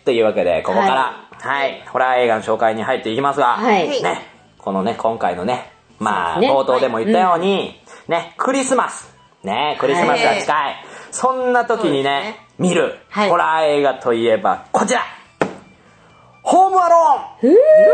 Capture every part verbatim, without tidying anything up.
というわけで、ここから、はい、はい、ホラー映画の紹介に入っていきますが、 はい、 ね、このね、今回のね、まあ、ね、冒頭でも言ったように、はい、うん、ね、クリスマス、ね、クリスマスが近い。はい、そんな時にね、ね見る、はい、ホラー映画といえば、こちらホームアローン。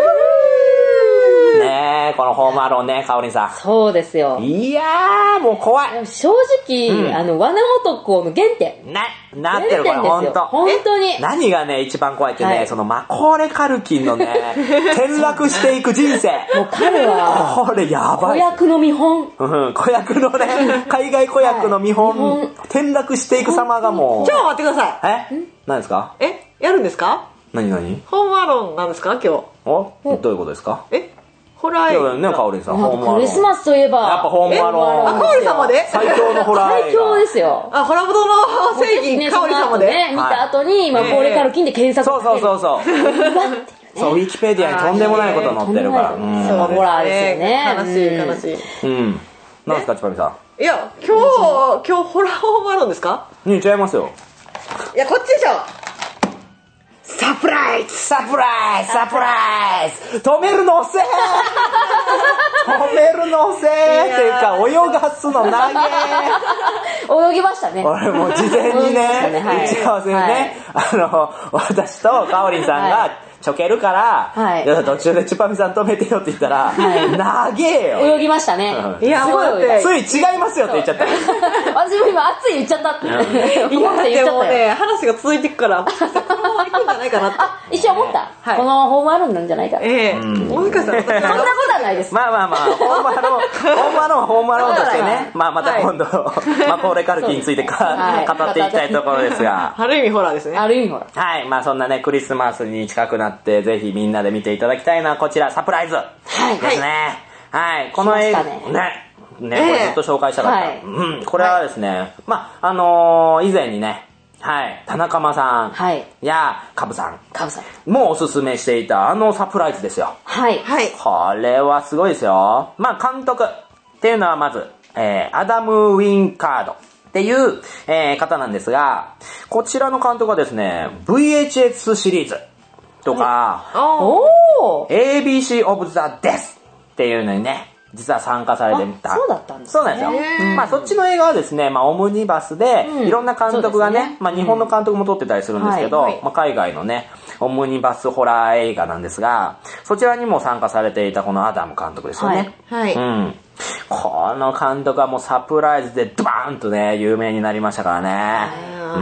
ねえ、このホームアローンね、かおりんさん。 そうですよ。 いやー、もう怖い。 正直、うん、あの、罠男の原点。 ね、なってる、これ、ほんと。 本当に。 何がね、一番怖いってね、はい、その、マコーレ・カルキンのね、転落していく人生。 もう彼は、 これやばい。 子役の見本。 うん、子役のね、海外子役の見本、はい、転落していく様がもう。 ちょっと待ってください。 え何ですか？ えやるんですか？ 何何？ ホームアローンなんですか今日？ お？どういうことですか？ えホラー映画。 ね、かおりんさん、ホームアローン。 クリスマスといえば。 やっぱホームアローン。 あ、かおり様で最強のホラー映画。 最強ですよ。 あ、ホラボドの正義、かおり様でね、見た後に、今、コーレカルキンで検索そうそうそうそう。そう、ウィキペディアにとんでもないこと載ってるから。 そう、ホラーですよね。 悲しい、悲しい。 うん。何ですか、ちぱみさん。いや、今日、今日ホラーホームアローンですか？ うん、違いますよ。 いや、こっちでしょ。サプライズサプライズサプライズ止めるの遅え止めるの遅えっていうか、泳がすの投げ泳ぎましたね。 俺も事前にね、打ち合わせでね、あの、私とかおりんさんが、ちょけるから、はい、途中でチュパミさん止めてよって言ったら、はい、投げよ泳ぎましたね。 うん、いや、もうだって、つい違いますよって言っちゃった。 私も今熱い言っちゃったって。 いや、でもね、話が続いていくから、このまま行くんじゃないかなって。 あ、一瞬思った。はい、このホームアローンなんじゃないか。 ええー。もしかしたら、そんなことはないです。 まあまあまあ、ホームアローン、ホームアローン、ホームアローンとしてね、まあまた今度、マコーレカルキについてか、はい、語っていきたいところですが。 ある意味ホラーですね。 ある意味ホラー。はい、まあそんなね、クリスマスに近くなって、ぜひみんなで見ていただきたいのはこちら、サプライズですね。はい、この映画、ね、ね、これずっと紹介したかった。うん、これはですね、まああの以前にね、はい、田中間さんやカブさんもおすすめしていたあのサプライズですよ。 はい。 これはすごいですよ。まあ監督っていうのはまず、えー、アダム・ウィンカードっていう、えー、方なんですが、こちらの監督はですね、ブイエイチエス シリーズとか、 おーエービーシー of the Death っていうのにね、実は参加されてみた。 そうだったんですね。 そうなんですよ。まあそっちの映画はですね、まあオムニバスで、いろんな監督がね、まあ日本の監督も撮ってたりするんですけど、まあ海外のね、オムニバスホラー映画なんですが、そちらにも参加されていたこのアダム監督ですよね。 はい。 うん。この監督はもうサプライズでドバーンとね、有名になりましたからね。うん。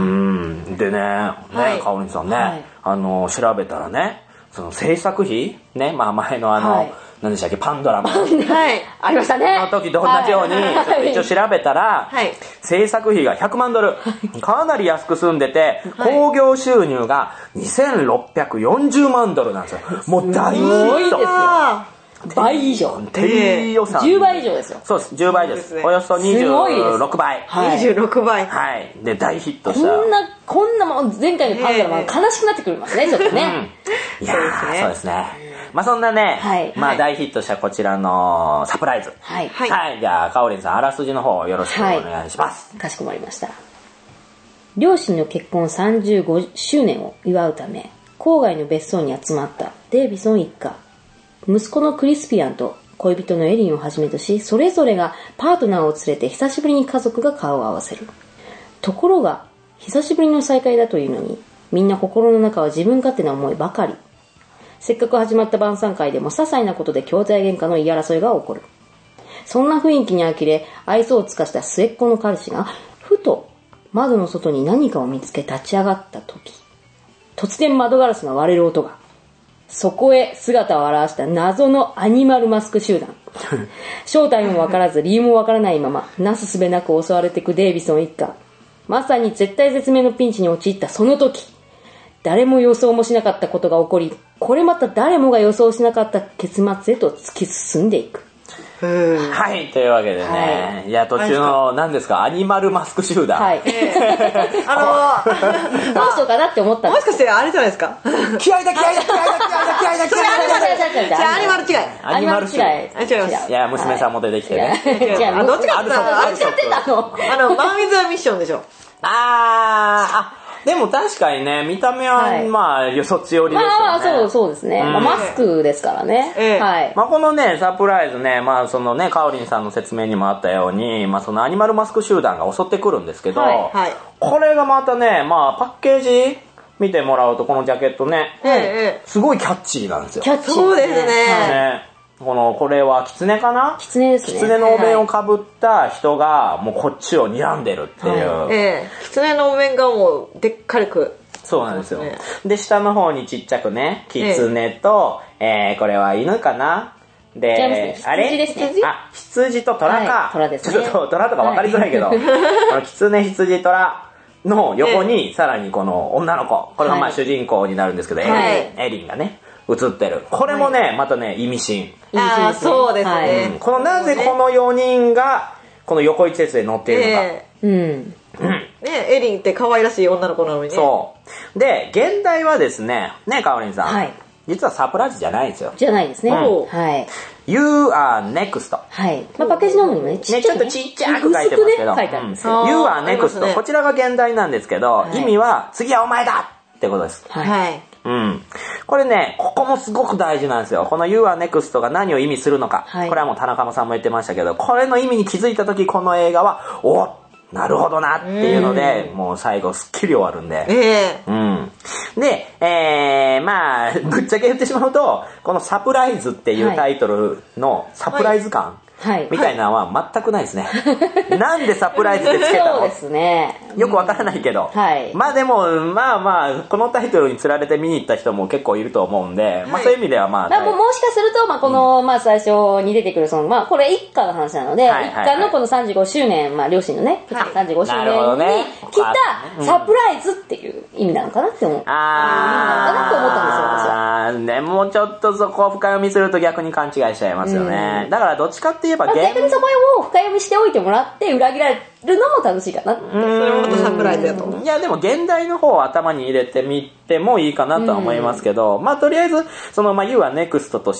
でね、ね、かおりんさんね、あの、調べたらね、その制作費ね、まあ前のあの、何でしたっけ、パンドラマはい、ありましたね。 の時と同じように、ちょっと一応調べたら、はい、制作費がひゃくまんドル、かなり安く済んでて、興行収入がにせんろっぴゃくよんじゅうまんドルなんですよ。もう大ヒット。 倍以上。 低予算。 じゅうばい以上ですよ。 そうです、じゅうばいです。およそにじゅうろくばい。 にじゅうろくばい。 はい。で、大ヒットした。 こんな、こんなもん、前回のパンドラマ悲しくなってくるますね、ちょっとね。 いやー、そうですね。まあそんなね、まあ大ヒットしたこちらのサプライズ。はい。はい。じゃあ、かおりんさん、あらすじの方よろしくお願いします。 かしこまりました。両親の結婚さんじゅうごしゅうねんを祝うため、郊外の別荘に集まったデイビソン一家。息子のクリスピアンと恋人のエリンをはじめとし、それぞれがパートナーを連れて久しぶりに家族が顔を合わせる。ところが、久しぶりの再会だというのに、みんな心の中は自分勝手な思いばかり。せっかく始まった晩餐会でも些細なことで兄弟喧嘩の言い争いが起こる。そんな雰囲気に呆れ、愛想を尽かした末っ子の彼氏が、ふと窓の外に何かを見つけ立ち上がった時、突然窓ガラスが割れる音が。そこへ姿を現した謎のアニマルマスク集団。正体もわからず理由もわからないまま、なすすべなく襲われていくデイビソン一家。まさに絶対絶命のピンチに陥ったその時、誰も予想もしなかったことが起こり、これまた誰もが予想しなかった結末へと突き進んでいく。 はい、というわけでね、はい、いや途中の何ですか、アニマルマスク集団、はい、 あのどうしようかなって思ったんです。もしかしてあれじゃないですか、 気合だ気合だ気合だ気合だ気合だ気合だじゃあアニマル違い、 アニマル違い、 違います。 いや娘さんも出てきてね、 違う、 どっちかって言ったらあれ違ってたの、 あのマンウィズ・ア・ミッションでしょ。 あーあでも確かにね、見た目は、はい、まあ、そっち寄りですよね。 まあ、そう、そうですね。うん、まあ、マスクですからね。 ええ、 はい。 まあ、このね、サプライズね、まあ、そのね、カオリンさんの説明にもあったように、まあ、そのアニマルマスク集団が襲ってくるんですけど、はいはい、これがまたね、まあ、パッケージ見てもらうと、このジャケットね、はい、すごいキャッチーなんですよ。 キャッチー。そうですね。 ね、この、これはキツネかな？ キツネですね。 キツネのお面をかぶった人が、もうこっちを睨んでるっていう。 はい、ええ、キツネのお面がもう、でっかりく。 そうなんですよ。で、下の方にちっちゃくね、キツネと、えー、これは犬かな？で、 ね、 あれ？ 羊ですね。 あ、羊と虎か。 はい、虎ですね。 ちょっと虎とか分かりづらいけど、はい、このキツネ、羊、虎の横に、さらにこの女の子、これがまあ主人公になるんですけど、はい、エリン、エリンがね、映ってる。これもね、はい、またね、意味深。 ああ、そうですね、はい、 うん。このなぜこのよにんが、この横一列で乗っているのか。 えー、うん。うん、ね、エリンって可愛らしい女の子なのにね。 そう。で、現代はですね、ね、かおりんさん。はい。実はサプライズじゃないんですよ。 じゃないですね。うん、はい。 You are next. はい。まあ、パッケージの方にもね、ちっちゃく、ね、 ね、ちょっとちっちゃく書いてますけど。 ね、書いてあるんですよ。 うん、You are next、ね。こちらが現代なんですけど、はい、意味は、次はお前だってことです。 はい。 うん。これね、ここもすごく大事なんですよ。この You are next が何を意味するのか。はい、これはもう田中さんも言ってましたけど、これの意味に気づいたとき、この映画は、おなるほどなっていうので、うもう最後すっきり終わるんで。 えー、うん。で、えー、まあ、ぶっちゃけ言ってしまうと、このサプライズっていうタイトルのサプライズ感。はいはい、みたいなのは全くないですね。はい、なんでサプライズってつけたの？ そうですね。 よくわからないけど。はい、まあでも、まあまあ、このタイトルにつられて見に行った人も結構いると思うんで、はい、まあそういう意味ではまあ。 だももしかすると、まあこの、うん、まあ最初に出てくるその、まあこれ一家の話なので、はいはいはい、一家のこのさんじゅうごしゅうねん、まあ両親のね、はい、さんじゅうごしゅうねんに来たサプライズっていう意味なのかなって思う。あー。なのかなって思ったんですよ、私は。 あー、でもちょっとそこを深読みすると逆に勘違いしちゃいますよね。うん、だからどっちかって言えば、 まあ、逆にそこを深読みしておいてもらって裏切られるのも楽しいかなって。それもまたサプライズやと思う。 いやでも現代の方を頭に入れてみてもいいかなとは思いますけど、まあとりあえずそのまあ You are next として、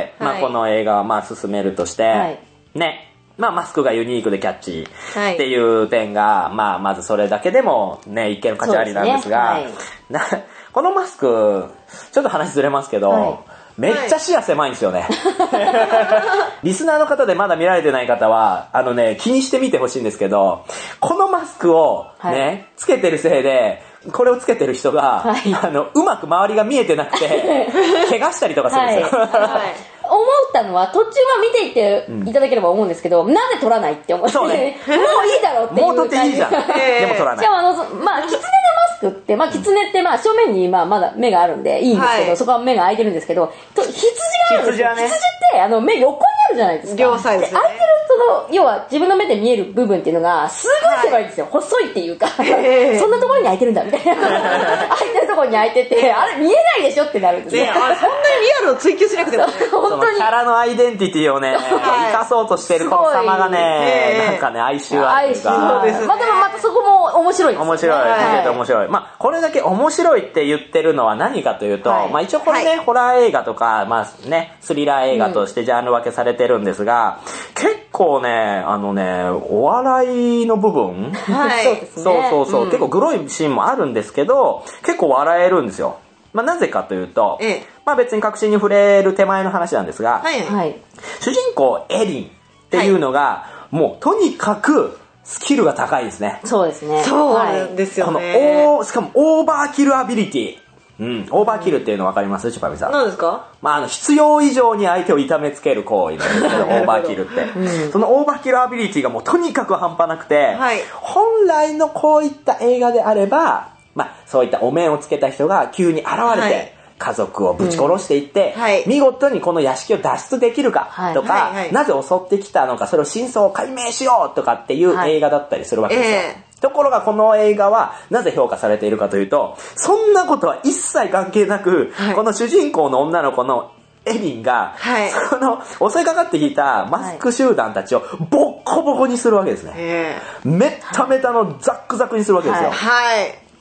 はい、まあこの映画をまあ進めるとして、はい、ね、まあマスクがユニークでキャッチーっていう点が、はい、まあまずそれだけでもね一見の価値ありなんですが、はい、なこのマスクちょっと話ずれますけど。はい、めっちゃ視野狭いんですよね。はい、リスナーの方でまだ見られてない方は、あのね、気にしてみてほしいんですけど、このマスクをね、はい、つけてるせいで、これをつけてる人が、はい、あの、うまく周りが見えてなくて、怪我したりとかするんですよ。はいはい、 思ったのは、途中は見ていっていただければ思うんですけど、うん、なんで撮らないって思って、そうね、もういいだろうっていう感じ。 もう撮っていいじゃん。でも撮らない。 しかもあの、まあ、キツネのマスクって、まあ、キツネってまあ、正面にまあ、まだ目があるんでいいんですけど、はい、そこは目が開いてるんですけど、と羊があるんですよ。羊はね。羊って、あの、目横にあるじゃないですか。 両サイズ、ね。 で、開いてるその、要は自分の目で見える部分っていうのが、すごい狭いんですよ。はい、細いっていうか、そんなところに開いてるんだ、みたいな。開いてるところに開いてて、あれ見えないでしょってなるんですよ。 ね、あれそんなにリアルを追求しなくても、ね、 本当に。 キャラのアイデンティティをね、生かそうとしてるこの様がね、なんかね、哀愁あるというか。 哀愁ですね。まあでもまたそこも面白いですね。 面白い。はい、面白い。まあ、これだけ面白いって言ってるのは何かというと、はい、まあ一応これね、はい、ホラー映画とか、まあね、スリラー映画としてジャンル分けされてるんですが、うん、結構ね、あのね、お笑いの部分、 はい、そうですね。 そうそうそう、うん、結構グロいシーンもあるんですけど、結構笑えるんですよ。まあなぜかというと、ええ、まあ別に確信に触れる手前の話なんですが、はいはい、主人公エリンっていうのが、はい、もうとにかくスキルが高いですね。 そうですね。 そうなんですよね。 このしかもオーバーキルアビリティ。うん、オーバーキルっていうの分かります？チュパミさん。 何ですか？ まあ、あの、必要以上に相手を痛めつける行為なんですけど、オーバーキルって、うん。そのオーバーキルアビリティがもうとにかく半端なくて、はい、本来のこういった映画であれば、まあ、そういったお面をつけた人が急に現れて、はい、家族をぶち殺していって、うんはい、見事にこの屋敷を脱出できるかとか、はいはいはい、なぜ襲ってきたのか、それを真相を解明しようとかっていう映画だったりするわけですよ。はいえーところがこの映画はなぜ評価されているかというと、そんなことは一切関係なく、はい、この主人公の女の子のエリンが、はい、その襲いかかってきたマスク集団たちをボッコボコにするわけですね。はい、メッタメタのザックザクにするわけですよ。はいはい、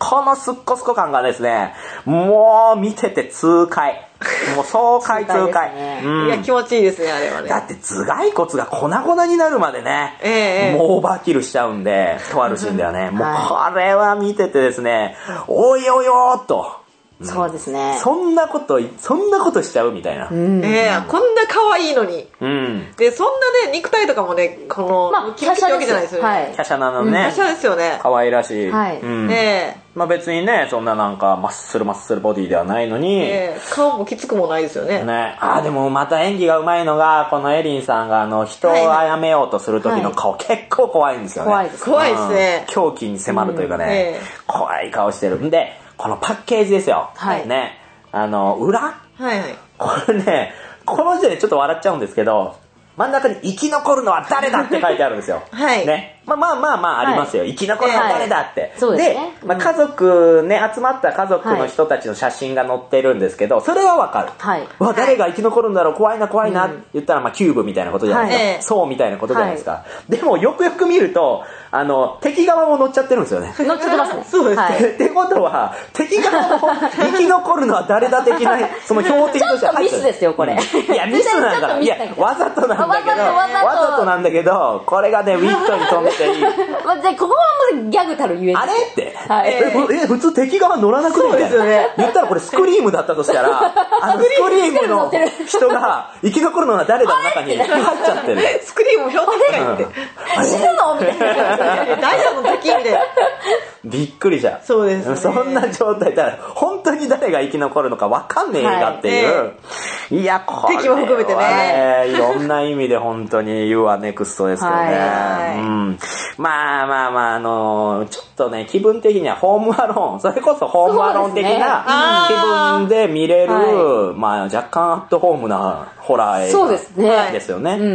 このすっこすこ感がですね、もう見てて痛快。もう爽快痛快。 ねうん、いや、気持ちいいですね、あれはね。 だって頭蓋骨が粉々になるまでね、えー、もうオーバーキルしちゃうんで、とあるシーンではね、もうこれは見ててですね、おいおいおーっと。 うん、そうですね。 そんなこと、そんなことしちゃうみたいな。 うん、えー、こんな可愛いのに。 うん。 で、そんなね、肉体とかもね、この、 まあ、 キャシャわけじゃないですよね。はい。 キャシャなのね。 キャシャですよね。 可愛らしい。 はい。 うん。えー、まあ別にね、そんななんか、マッスルマッスルボディではないのに。 えー、顔もきつくもないですよね。 ね。あ、でもまた演技が上手いのが、このエリンさんが、あの、人を殺めようとする時の顔、はい、結構怖いんですよね。 怖いです。 怖いですね。 狂気に迫るというかね、うんえー、怖い顔してる。んで、このパッケージですよ。はい。ね。あの、裏はいはい。 これね、この時点でちょっと笑っちゃうんですけど、真ん中に生き残るのは誰だって書いてあるんですよ。 はい。 ね。まあまあまあまあありますよ。はい、生き残るのは誰だって。はい、 そうですね。 で、まあ、家族ね、集まった家族の人たちの写真が載ってるんですけど、それはわかる。はい。わ、誰が生き残るんだろう、怖いな怖いなって言ったら、まあキューブみたいなことじゃないですか。はい、そうみたいなことじゃないですか。はい、でもよくよく見ると、あの、敵側も乗っちゃってるんですよね。 乗っちゃってますね。 そうですね。 はい、ってことは、敵側も生き残るのは誰だ的な、その標的として入ってる。ちょっとミスですよ、これ。いや、ミスなんかいや、わざとなんだけど、わざとなんだけど、これがね、ウィットに飛んでていい。 じゃあここはもうギャグたるゆえに。 あれって。はい、え、え、普通敵側乗らなくてみたいな。そうですよね。言ったらこれスクリームだったとしたら、あのスクリームの人が生き残るのは誰だの中に入っちゃってる。 スクリームひょっとか言って。 死ぬのみたいな。 大丈夫の敵みたいな。 びっくりじゃん。 そうですね。 そんな状態だから、本当に誰が生き残るのか分かんねえ映画っていう。はい、いや、これは、ね、 敵も含めてね。 いろんな意味で本当に You are next ですけどね。はい、うん。まあまあまあ、あのー、ちょっとね、気分的にはホームアローン、それこそホームアローン的な気分で見れる、はい、まあ若干アットホームなホラー映画そうですね。 ですよね。うん。うん。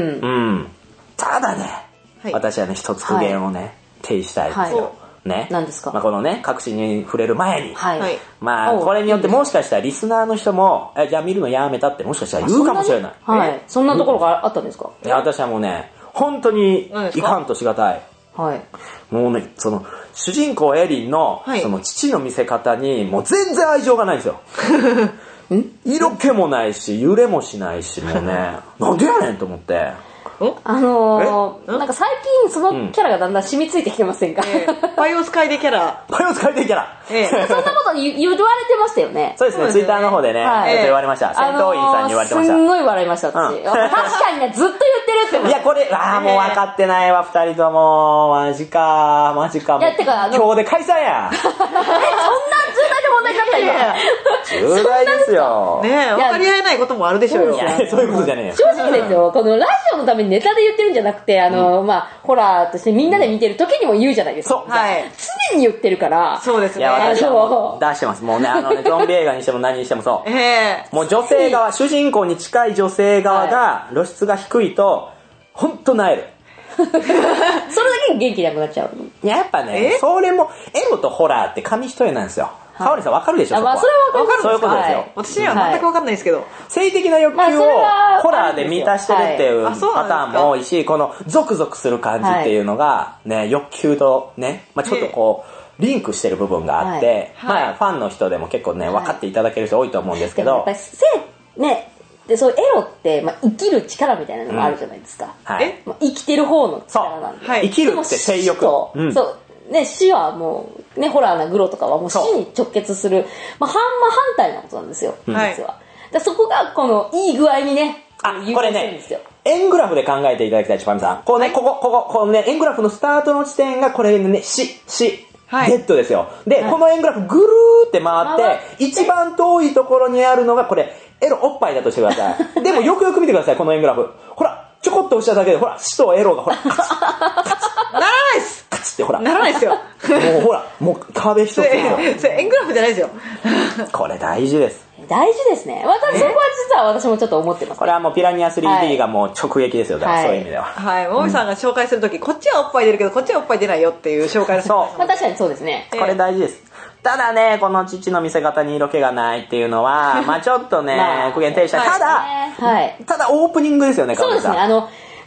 ただね、はい、私はね、一つ苦言をね、はい、呈したいですよ。はいね。 何ですか？ まあ、このね、確信に触れる前に。はい。まあ、これによってもしかしたらリスナーの人も、え、じゃあ見るのやめたってもしかしたら言うかもしれない。 はい。そんなところがあったんですか？ いや、私はもうね、本当にいかんとしがたい。はい。もうね、その、主人公エリンの、はい、その父の見せ方に、もう全然愛情がないんですよ。色気もないし、揺れもしないし、もうね、なんでやねんと思って。 あのー、なんか最近そのキャラがだんだん染みついてきてませんか、 えー、バイオスカイデキャラ。 バイオスカイデキャラ。 えー、そんなこと言, 言われてましたよね。 そうですね、ツイッターの方でね、はい、言われました。戦闘員さんに言われてました。 すんごい笑いました、私。うん、確かにね、ずっと言ってるって思って。 いや、これ、ああ、もう分かってないわ、二人とも。マジか、マジか。 いや、てか、 今日で解散や。 え、そんな重大な問題だった今。 重大ですよ。 ねえ、分かり合えないこともあるでしょうよ。 いや、そういうことじゃねえよ。 正直ですよ、このラジオのためにネタで言ってるんじゃなくて、あの、うん、まあ、ホラーとしてみんなで見てる時にも言うじゃないですか。 そう。はい。 常に言ってるから。 そうですね。 いや、私はもう出してます。もうね、あのね、ゾンビ映画にしても何にしてもそう。ええー。もう女性側、主人公に近い女性側が露出が低いと、ほんと萎える。 それだけ元気なくなっちゃう。 いや、やっぱね、それも、エロとホラーって紙一重なんですよ。かおりさん分かるでしょ、 あ、まあそれは分かる。 そういうことですよ。 私には全く分かんないですけど。 性的な欲求をホラーで満たしてるっていうパターンも多いし、このゾクゾクする感じっていうのが、ね、欲求とね、まあちょっとこう、リンクしてる部分があって、まあファンの人でも結構ね、分かっていただける人多いと思うんですけど。やっぱり性、ね、で、そういうエロって、まあ、生きる力みたいなのがあるじゃないですか。はい。まあ、生きてる方の力なんで。 はい。生きるって性欲。 そう。そう。ね、死はもう、ね、ホラーなグロとかはもう死に直結する、まあ、反、まあ、反対なことなんですよ、実は。はい、だそこが、この、いい具合にね、 あ、これね、円グラフで考えていただきたい、チュパミさん。こうね、はい、ここ、ここ、このね、円グラフのスタートの地点が、これね、死、死、はい、デッドですよ。で、はい、この円グラフぐるーって回って、一番遠いところにあるのが、これ、エロおっぱいだとしてください。でもよくよく見てください、この円グラフ。ほら、ちょこっと押しただけで、ほら、死とエロが、ほら、カチッ、カチッ。 ならないっすカチッってほら。 ならないっすよ。 もうほら、もう壁一つですよ。 それ円グラフじゃないですよ。 これ大事です。 大事ですね。私、そこは実は私もちょっと思ってます、ね。 これはもうピラニア スリーディー がもう直撃ですよ、だから、はい、そういう意味では。 はい。もみさんが紹介するとき、こっちはおっぱい出るけど、こっちはおっぱい出ないよっていう紹介です。 そう。まあ確かにそうですね。 これ大事です。ただね、この父の見せ方に色気がないっていうのは、まあちょっとね、苦言呈した。ただ、はい、ただオープニングですよね、 そうですね。あの、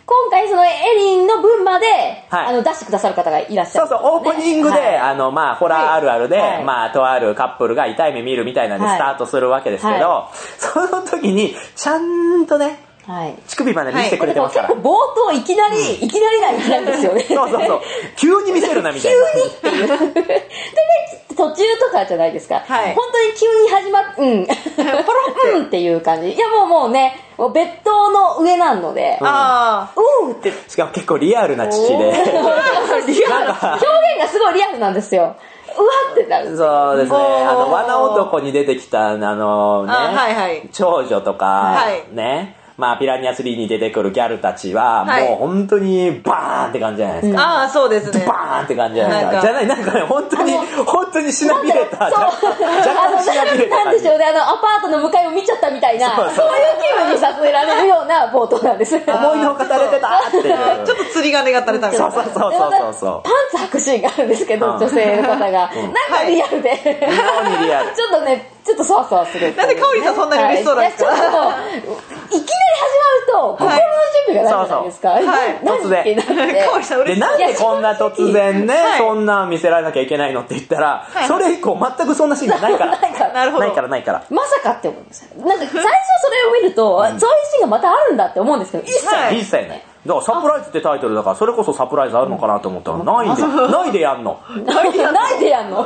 今回そのエリンの分まで、 はい、 あの出してくださる方がいらっしゃる、ね、 そうそう、オープニングで、はい、あの、まあ、ホラーあるあるで、はい、まあ、とあるカップルが痛い目見るみたいなんでスタートするわけですけど、はい、その時に、ちゃんとね、はい、乳首まで見せてくれてますから。 はい、冒頭いきなり、うん、いきなりな道なんですよね。 そうそうそう。急に見せるなみたいな。 急にっていう。でね、途中とかじゃないですか。はい、本当に急に始まっ、うん。ポロンっていう感じ。いやもうもうね、もうベッドの上なので、 うん、 ああ、うーって。 しかも結構リアルな乳で。リアル。表現がすごいリアルなんですよ。うわってなる。 そうですね。あの、罠男に出てきた、あのね、はいはい、長女とか、はい、ね。まあ、ピラニアスリーに出てくるギャルたちは、はい、もう本当にバーンって感じじゃないですか。 うん、ああ、そうですね。 バーンって感じじゃないですか。じゃない、なんかね、本当に、本当にしなびれた。若干しなびれた。 なんでしょうね、あの、アパートの向かいを見ちゃったみたいな、そうそうそういう気分にさせられるような冒頭なんです。 思いのほか垂れてたっていう。 ちょっと釣り鐘が垂れたみたいな。 そうそうそうそう。 パンツ履くシーンがあるんですけど、うん、女性の方が。うん、なんかリアルで。 はい、リアル。 ちょっとね、ちょっとそわそわする。 なんでかおりさんそんなに嬉しそうなんですか？ はい、いや、ちょっと、いきなり始まると、心の準備がないじゃないですか。はい、 突然。で、なんでこんな突然ね、はい、そんな見せられなきゃいけないのって言ったら、はい、それ以降全くそんなシーンがないから。 ないから。 なるほど。 ないからないから。 まさかって思うんですよ。なんか最初それを見ると、うん、そういうシーンがまたあるんだって思うんですけど、一切ない。 一切ない。だからサプライズってタイトルだから、それこそサプライズあるのかなと思ったら、ないんで、ないでやんの。 ないでやんの。ないでやんの。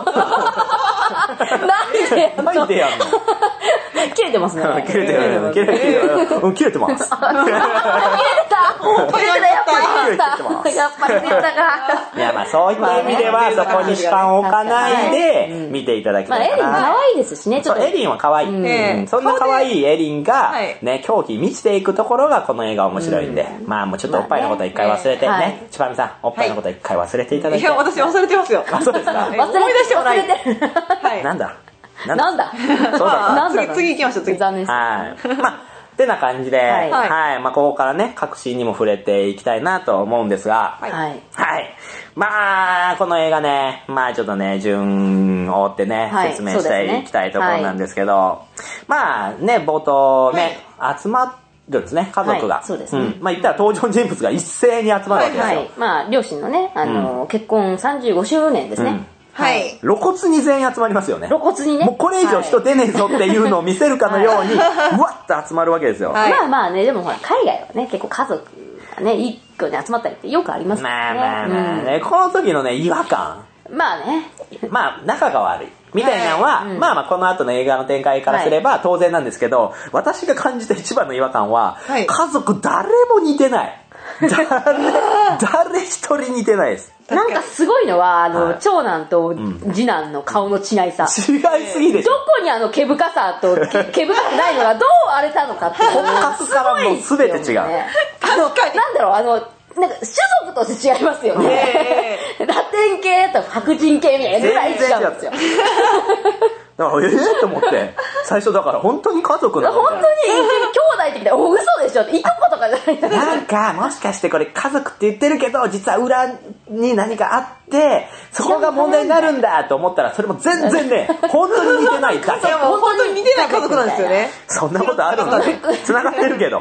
ないでやんの。 切れてますね。 切れてる。切れてる。うん、切れてます。 切れてた。切れてた、やっぱり切れた。やっぱり切れたか。 いや、まあそういった意味では、そこに主観を置かないで、見ていただきたいかな。 まあエリン可愛いですしね、ちょっと。 エリンは可愛い。そんな可愛いエリンが、ね、狂気満ちていくところがこの映画面白いんで、まあもうちょっとおっぱいのことは一回忘れてね、ちばみさん、おっぱいのことは一回忘れていただいて。 いや、私忘れてますよ。 あ、そうですか。 思い出してもらえて。 なんだなんだそうだ。 次、次行きましょう、次。 残念です。 はい。まあ、ってな感じで、はい。はい。まあ、ここからね、各シーンにも触れていきたいなと思うんですが、 はい。 はい。まあ、この映画ね、まあちょっとね、順を追ってね、はい、説明していきたいところなんですけど、はい、まあね、冒頭ね、はい、集まるんですね、家族が。はい、そうですね。うん、まあ言ったら登場人物が一斉に集まるわけですよ。はいはい、 まあ両親のね、あの、うん、結婚さんじゅうごしゅうねんですね。うん、 はい。 露骨に全員集まりますよね。 露骨にね。 もうこれ以上人出ねえぞっていうのを見せるかのように、うわっと集まるわけですよ。 はい、まあまあね、でもほら、海外はね、結構家族がね、一個に集まったりってよくありますからね。 まあまあまあね、うん、この時のね、違和感。 まあね。 まあ、仲が悪い。みたいなのは、はいうん、まあまあこの後の映画の展開からすれば当然なんですけど、はい、私が感じた一番の違和感は、はい、家族誰も似てない。誰、誰一人似てないです。 なんかすごいのは、あの、はい、長男と次男の顔の違いさ。 違いすぎでしょ。 どこにあの毛深さと毛深くないのがどう荒れたのかって。 骨格からもう全て違う。 確かに。なんだろう、あの、なんか種族として違いますよね。ラテン系と白人系みたいなぐらい違うんですよ。 だからえーと思って最初だから本当に家族なの本当に兄弟って言ってお嘘でしょっていとことかじゃないんだなんかもしかしてこれ家族って言ってるけど実は裏に何かあってそこが問題になるんだと思ったらそれも全然ね本当に似てないだけ。 いやもう本当に似てない家族なんですよね。 そんなことあるんだね。繋がってるけど。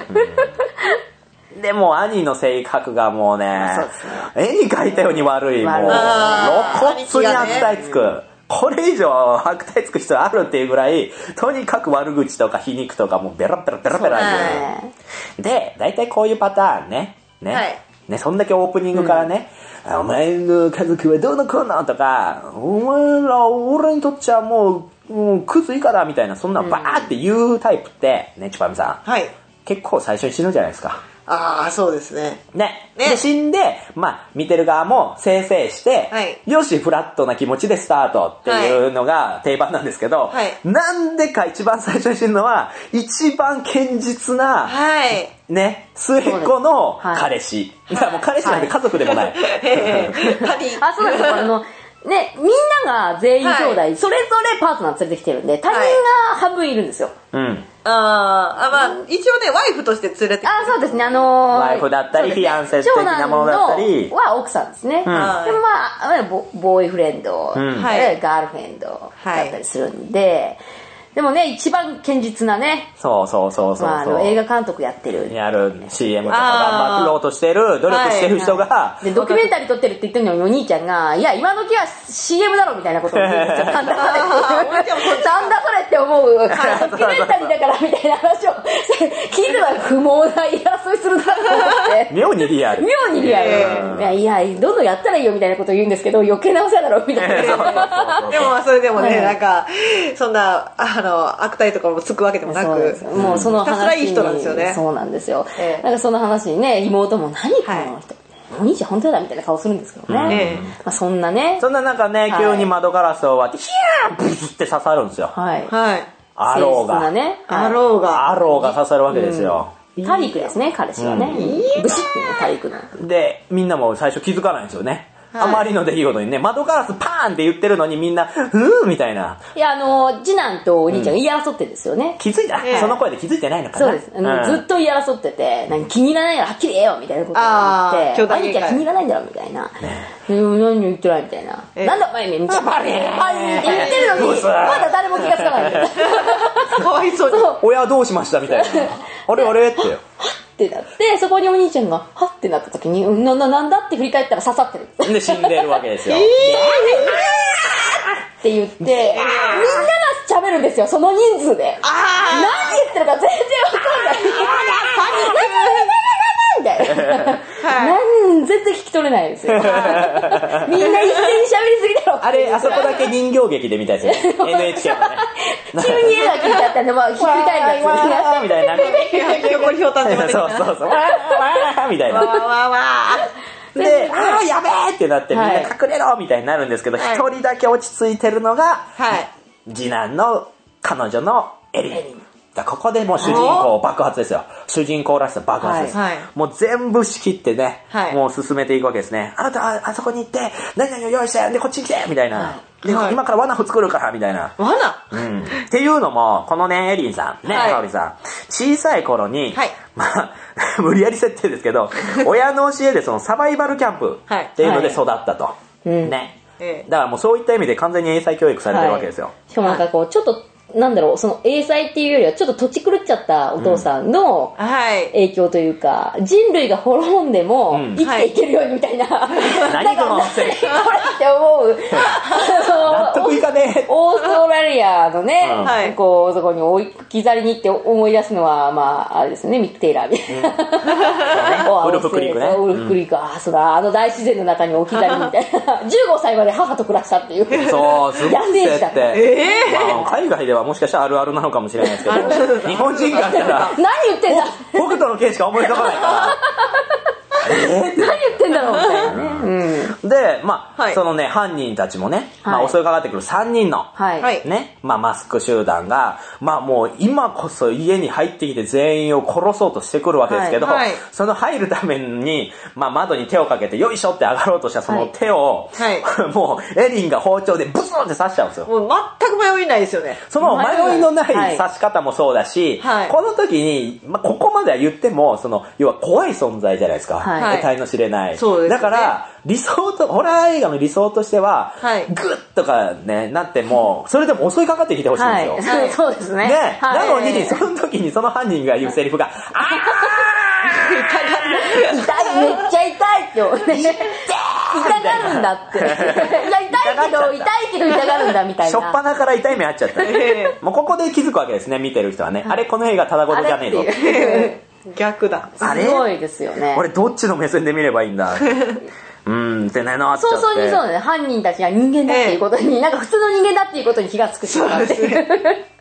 でも兄の性格がもうね、絵に描いたように悪い、もう露骨に悪態つく。これ以上悪態つく必要あるっていうぐらい、とにかく悪口とか皮肉とかもうベラベラベラベラ言う。で、大体こういうパターンね、ね、はい、ね、そんだけオープニングからね、うん、お前の家族はどうのこうのとか、お前ら俺にとっちゃもう、もうクズ以下だみたいな、そんなバーって言うタイプって、ね、ちばみさん、はい、結構最初に死ぬじゃないですか。 ああ、そうですね。 ね。ね。で、死んで、まあ、見てる側も生成して、はい、よし、フラットな気持ちでスタートっていうのが定番なんですけど、はい、なんでか一番最初に死ぬのは、一番堅実な、はい、ね、末っ子の彼氏。はい、だからもう彼氏なんて家族でもない。はい、 あ、そうです。あの、ね、みんなが全員兄弟、はい、それぞれパートナー連れてきてるんで、他人が半分いるんですよ。 うん。 ああ、まあ、一応ね、ワイフとして連れてきて。 あ、そうですね、あのー、 ワイフだったり、ね、フィアンセ的なものだったり。 長男は奥さんですね。うん、でもまあ、ボ, ボーイフレンド、うん、ガールフレンドだったりするんで、 でもね、一番堅実なね。 そうそうそうそうそう、まあ、あの映画監督やってる。 やる シーエム とか頑張ろうとしてる、努力してる人が、はいはい。で、ドキュメンタリー撮ってるって言ってるのにお兄ちゃんが、いや、今時は シーエム だろみたいなことを言ってる。なんだそれなんだそれって思う。ドキュメンタリーだからみたいな話を聞いてたら不毛な言い争いするなと思って。 妙にリアル。 妙にリアル。いや、いや、どんどんやったらいいよみたいなことを言うんですけど、余計なお世話だろみたいな。 でも、それでもね、なんか、そんな、あの、悪態とかもつくわけでもなく、 そうもうその話に、 いい人なんですよね。 そうなんですよ。ええ、なんかその話にね、妹も何この人、はい、お兄ちゃん本当だみたいな顔するんですけどね。うん、まあ、そんなね。 そんななんかね、急に窓ガラスを割って、ヒャーブスって刺さるんですよ。 はい。 はい。 アローが。 ね、 アローが。 アローが刺さるわけですよ。 うん、タリクですね、彼氏はね。うん、ブシッてね、タリクの。 で、みんなも最初気づかないんですよね。はい、あまりの出来事にね、窓ガラスパーンって言ってるのにみんな、うーみたいな。 いや、あの、次男とお兄ちゃんが言い争ってるんですよね。 うん、気づいた、えー、その声で気づいてないのかな。 そうです。あの、うん、ずっと言い争ってて、何気に入らないならはっきり言えよみたいなことを言って、兄貴は気に入らないんだろみたいな。ね、何言ってないみたいな。えー、なんだお前めっちゃパリーパリーって言ってるのに、まだ誰も気がつかないみたいな。 かわいそうに。 親どうしましたみたいな。あれあれって。 ってなって、そこにお兄ちゃんが、はってなった時に、な、な、なんだって振り返ったら刺さってる。 で、死んでるわけですよ。えー、 って言って、みんなが喋るんですよ、その人数で。何言ってるか全然わかんない。みたいな。全然聞き取れないですよ。みんな一斉に喋りすぎだろ。 あれ、あそこだけ人形劇で見たいですよ。エヌエイチケー のね。 急に絵が聞いちゃったんで、まあ、聞きたいんですよ。 みたいな。 横にひょうたんでもそうそうそう。わーみたいな。 わーわー。で、あーやべーってなってみんな隠れろみたいになるんですけど、一人だけ落ち着いてるのが、次男の彼女のエリン。ここでもう主人公爆発ですよ。主人公らしさ爆発です。はい、もう全部仕切ってね、はい、もう進めていくわけですね。あなたあ、あそこに行って、何々を用意して、で、こっちに来てみたいな。はい、で、はい、今から罠を作るからみたいな。 罠うん。っていうのも、このね、エリンさん、ね、かおりさん、小さい頃に、はい、まあ、無理やり設定ですけど、親の教えでそのサバイバルキャンプっていうので育ったと。はいね、うん。だからもうそういった意味で完全に英才教育されてるわけですよ。はい、 しかもなんかこう、ちょっと、なんだろう、その英才っていうよりはちょっと土地狂っちゃったお父さんの影響というか、うんはい、人類が滅んでも生きていけるようにみたいな、うん、 何このセリフこれって思う納得いかねえオーストラリアのね、うん、こうそこに置き去りに行って思い出すのはまああれですね、ミック・テイラーみたいな、 うん、ウルフクリークねウルフクリーク、うん、あそうだ、あの大自然の中に置き去りみたいなじゅうごさいまで母と暮らしたっていうそうすごい設定、 えーまあ、海外ではもしかしたらあるあるなのかもしれないですけど日本人からしたら何言ってんだ北斗の拳しか思い浮かばないからえー、何言ってんだろうみたいなね、 うん、でまあ、はい、そのね犯人たちもね、まあ、襲いかかってくるさんにんの、はい、ねまあ、マスク集団がまあもう今こそ家に入ってきて全員を殺そうとしてくるわけですけど、はいはい、その入るために、まあ、窓に手をかけてよいしょって上がろうとしたその手を、はいはい、もうエリンが包丁でブスンって刺しちゃうんですよ。 もう全く迷いないですよね。 その迷いのない刺し方もそうだし、はい、この時に、まあ、ここまでは言ってもその要は怖い存在じゃないですか、はい得体の知れない、そうですね、だから理想とホラー映画の理想としては、はい、グッとかねなってもそれでも襲いかかってきてほしいんですよ、 はい、そうですねね、はい、なのにその時にその犯人が言うセリフが、はい、あー痛いめっちゃ痛いって痛がるんだっていや痛いけど痛いけど痛がるんだみたいな、 しょっぱなから痛い目あっちゃったもうここで気づくわけですね、見てる人はね、はい、あれこの映画ただごとじゃねえぞ逆だ。 あれすごいですよね。 俺どっちの目線で見ればいいんだうんってねなっちゃって、 そうそうにそうね、犯人たちが人間だっていうことに、えー、なんか普通の人間だっていうことに気がつくしまっていうね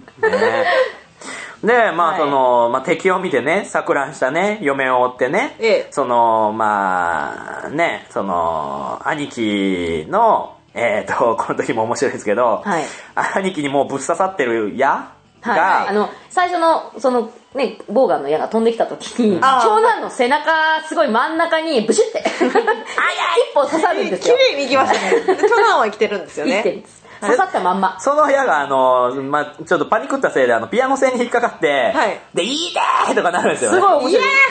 で、まあ、その、はい、まあ、敵を見てね、錯乱したね、嫁を追ってね、ええ、その、まあ、ね、その、兄貴の、えっと、この時も面白いですけど、はい、兄貴にもうぶっ刺さってる矢が、はい、 あの、最初の、その、ね、ボーガンの矢が飛んできた時に、長男の背中、すごい真ん中にブシュって、あや一本刺さるんですよ。 綺麗にいきましたね。長男は生きてるんですよね。 生きてるんです。刺さったまんま。 その矢が、あの、まあ、ちょっとパニクったせいで、あの、ピアノ線に引っかかって、はい、で、いいでーとかなるんですよね。 すごい面白い。ピアノ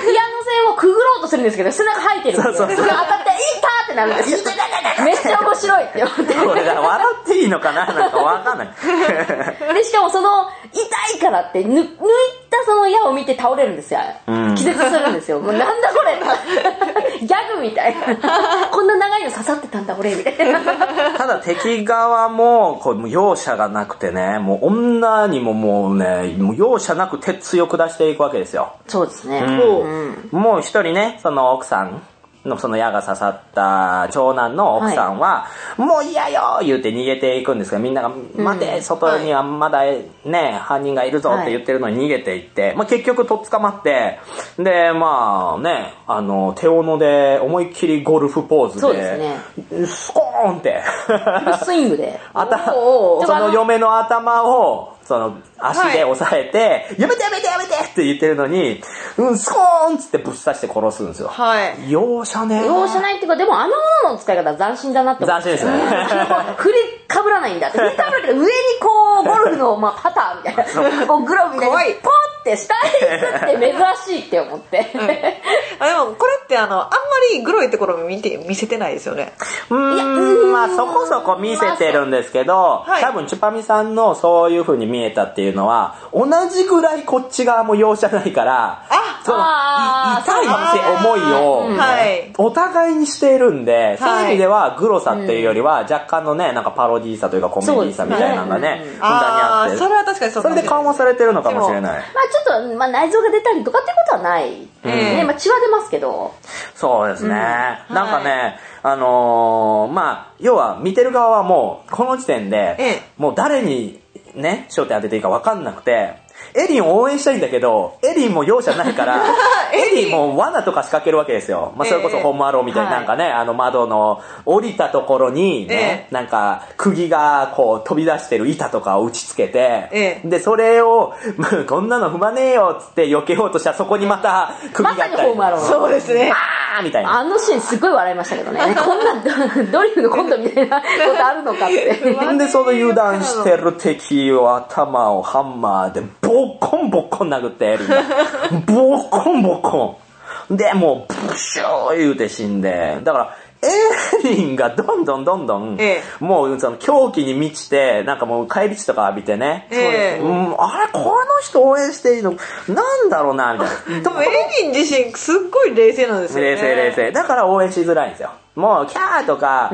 線をくぐろうとするんですけど、背中吐いてるんで、それ当たって、いったってなるんですよ。めっちゃ面白いって思って。 これだ、笑っていいのかななんかわかんない。 で、しかもその、痛いからって、ぬ、抜いたその矢を見て倒れるんですよ。うん、気絶するんですよ。もうなんだこれギャグみたいな。こんな長いの刺さってたんだ俺みたいな。 ただ敵側も、こう、容赦がなくてね、もう女にももうね、もう容赦なく鉄強く出していくわけですよ。 そうですね。 うんうん、もう一人ね、その奥さんのその矢が刺さった長男の奥さんは、はい、もう嫌よ言うて逃げていくんですが、みんなが、待て、うん、外にはまだね、犯人がいるぞって言ってるのに逃げていって、はい、まあ結局とっ捕まって、で、まあね、あの、手斧で思いっきりゴルフポーズで、 そうですね、 スコーンって、 フルスイングで。 その嫁の頭を、その足で押さえて、はい、やめてやめてやめてって言ってるのに、うん、スコーンっつってぶっ刺して殺すんですよ。はい。容赦ね。 容赦ないっていうか、でもあのものの使い方は斬新だなって思って。 斬新ですね。 振りかぶらないんだって。振りかぶらないけど、上にこう、ゴルフの、まあ、パターみたいな。こう、グローブみたいに、ポーって下に行くって珍しいって思って。うん、 あでも、これってあの、あんまりグロいところ見て、見せてないですよね。 うーん、いやうんまあそこそこ見せてるんですけど、はい、多分チュパミさんのそういう風に見えたっていうのは、同じぐらいこっち側も容赦ないから、あそのい痛いって思いを、はい、お互いにしているんで、そういう意味ではグロさっていうよりは、若干のね、なんかパロディーさというかコメディーさみたいなのがね、ふんだんにあって、 それは確かにそうかもしれない。 それで緩和されてるのかもしれない。 まあちょっと、まあ、内臓が出たりとかってことはない。うんね、まあ血は出ますけど。 そうですね。うん、なんかね、あのー、まあ、要は見てる側はもう、この時点で、ええ、もう誰にね、焦点当てていいか分かんなくて、エリンを応援したいんだけど、エリンも容赦ないから、エリンも罠とか仕掛けるわけですよ。まあ、それこそホームアローみたいななんかね、はい、あの窓の降りたところにね、えー、なんか釘がこう飛び出してる板とかを打ち付けて、えー、で、それを、こんなの踏まねえよっつって避けようとしたらそこにまた釘があったり。 まさにホームアロー。 そうですね。 あーみたいな。 あのシーンすごい笑いましたけどね。こんなドリフのコントみたいなことあるのかって。 で、その油断してる敵を頭をハンマーでボッコンボッコン殴ってエリンがボッコンボッコンでもうブシュー言うて死んで、だからエリンがどんどんどんどん、ええ、もうその狂気に満ちて、なんかもう返り血とか浴びてね、ええ、うん、あれこの人応援していいのなんだろうなみたいな。 でもエリン自身すっごい冷静なんですよね。 冷静冷静。だから応援しづらいんですよ。もうキャーとか、うん、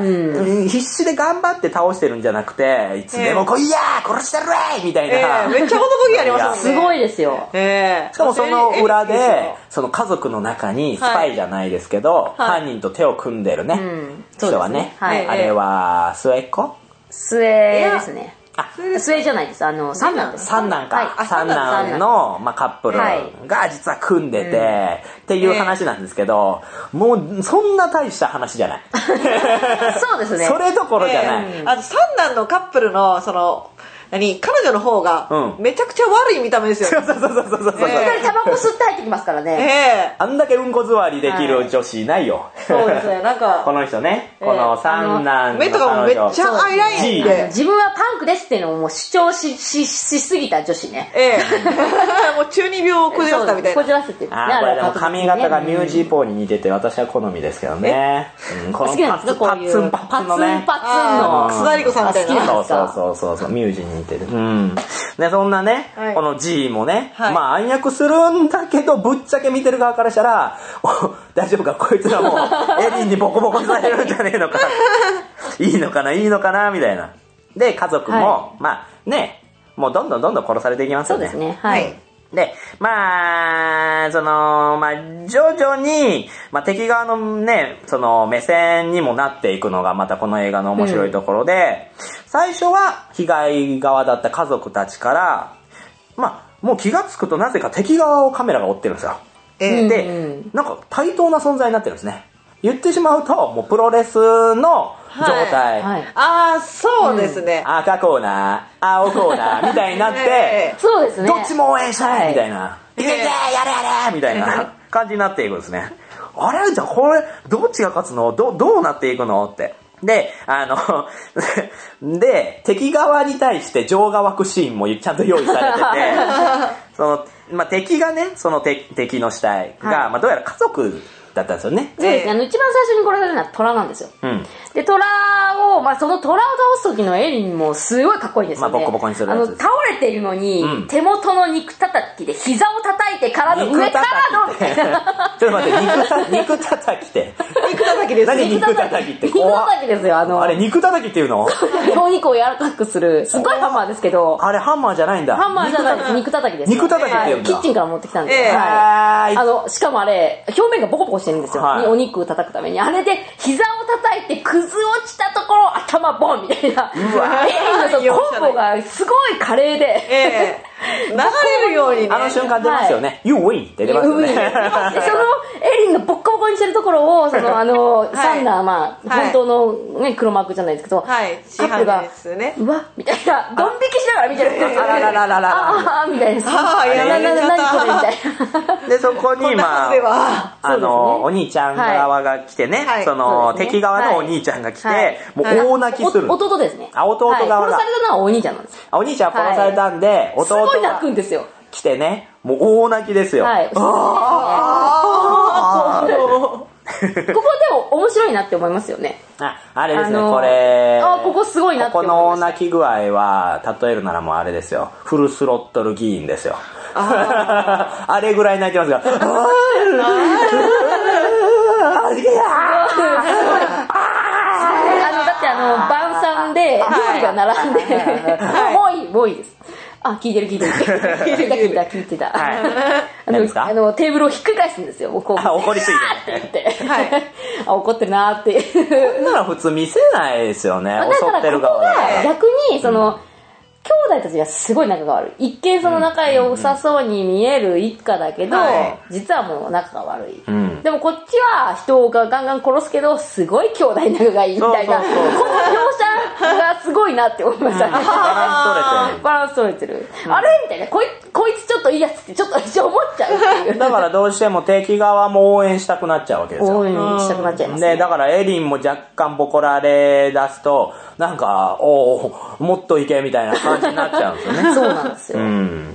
必死で頑張って倒してるんじゃなくて、いつでも来いやー殺してるれーみたいな、 えー、めっちゃ男気ありますもんね。 すごいですよ。 えー、しかもその裏で、その家族の中にスパイじゃないですけど、はい、犯人と手を組んでるね、うん、人はね、はい、あれは末っ子？ 末ですね。あ、末じゃないです。あの、三男です。 三男か。はい、三男の、まあ、カップルが実は組んでて、はい、っていう話なんですけど、えー、もう、そんな大した話じゃない。 そうですね。 それどころじゃない。 えー、あと、三男のカップルの、その、何彼女の方がめちゃくちゃ悪い見た目ですよ、 ね、そうそうそうそうそうそう、 えー、タバコ吸って入ってきますからね、 えー、あんだけうんこ座りできる女子いないよ、 はい、そうですね、なんかこの人ね、えー、この三男の目とかもめっちゃアイラインで自分はパンクですっていうのをもう主張しししすぎた女子ね、 えー、もう中二病をこじらせたみたいな、 こじらせてる、ね、 あこれでも髪型がミュージーポーに似てて私は好みですけどね、うん、このパツパツンパツンのねパツンパツンの楠田理子さんみたいな、 そうそうそうそうそうミュージーに似てる、うんで、そんなね、はい、この G もね、はい、まあ暗躍するんだけど、ぶっちゃけ見てる側からしたら、大丈夫か、こいつらもう、エリンにボコボコにされるんじゃねえのか、いいのかな、いいのかな、みたいな。で、家族も、はい、まあね、もうどんどんどんどん殺されていきますよね。 そうですね、はい。 で、まあ、その、まあ、徐々に、まあ、敵側のね、その、目線にもなっていくのが、またこの映画の面白いところで、うん、最初は被害側だった家族たちから、まあ、もう気がつくとなぜか敵側をカメラが追ってるんですよ。えー、で、うん、なんか対等な存在になってるんですね。言ってしまうと、もうプロレスの状態。はいはい、 ああ、そうですね、 うん。赤コーナー、青コーナーみたいになって、 えー、そうですね。 どっちも応援したいみたいな。いけいけ、やれやれみたいな感じになっていくんですね。あれじゃあこれ、どっちが勝つのど、どうなっていくのって。で、あの、で、敵側に対して情が湧くシーンもちゃんと用意されてて、その、 まあ敵がね、その敵敵の死体が、はい、まあどうやら家族だったんですよね。 そうですね。あの、一番最初に殺されるのは虎なんですよ。 うん。 で、虎を、まあその虎を倒す時のエリンもすごいかっこいいんですよね。 まあボコボコにするやつです。 あの、倒れているのに、うん、手元の肉叩きで膝を叩いてからの上からのみたいな。 ちょっと待って、肉た、肉叩きって。 肉叩きです。 何肉叩きって。 肉叩きですよ、あの。 あれ肉叩きっていうの？ お肉を柔らかくする、すごいハンマーですけど。 あれハンマーじゃないんだ。 ハンマーじゃないです。肉叩きです。 肉叩きって言うんだ。 キッチンから持ってきたんです。 えー、 はい。あの、しかもあれ、表面がボコボコしてるんですよ。 はい、 お肉を叩くために。あれで、膝を叩いて、崩落ちたところ、頭ボンみたいな。うわエリンのコンボがすごい華麗で。 えー流れるようにね。 あの瞬間出ますよね。はい、You win って出ますよね。で、そのエリンがボッコボコにしてるところを、そのあの、はい、サンダー、まあ、はい、本当のね、黒幕じゃないですけど、 はい、 カップが、ね、うわみたいな、ドン引きしながら見てる。 あららららら。 ああ、みたいな。ああ、やらな、な、な、これみたいな。 で、そこに、まあ、あの、お兄ちゃん側が来てね、その、敵側のお兄ちゃんが来て、もう大泣きする。 弟ですね。 あ、弟側が。 殺されたのはお兄ちゃんなんです。 お兄ちゃんは殺されたんで、弟が。 すごい泣くんですよ。 来てね、もう大泣きですよ。はい。 あここでも面白いなって思いますよね。 あ、あれですね、これ。 あ、ここすごいなって思いました。 ここの泣き具合は、例えるならもうあれですよ。フルスロットル議員ですよ。あ, あれぐらい泣いてますが。ああの、だってあの、晩餐で料理が並んで、もういい、もういいです。あ、聞いてる聞いてる。聞いてた聞いた聞いてた。はい。あの、あのテーブルをひっくり返すんですよ。もうこう。 あ、怒りすぎて。って言って。はい。あ、怒ってるなーって。 こんなの普通見せないですよね。襲ってる側だから逆に、その、兄弟たちがすごい仲が悪い。一見その仲良さそうに見える一家だけど、うんはい、実はもう仲が悪い、うん。でもこっちは人がガンガン殺すけど、すごい兄弟仲がいいみたいな。そうそうそうこの描写がすごいなって思いましたね。うん、バランス取れてる。バランス取れてる。うん、あれみたいなこい。こいつちょっといいやつってちょっと一応思っちゃうっていう。 だからどうしても敵側も応援したくなっちゃうわけですよ。 応援したくなっちゃいます、ね。 で、だからエリンも若干ボコられ出すと、なんか、おおもっといけみたいな感じになっちゃうんですよね。 そうなんですよ。うん。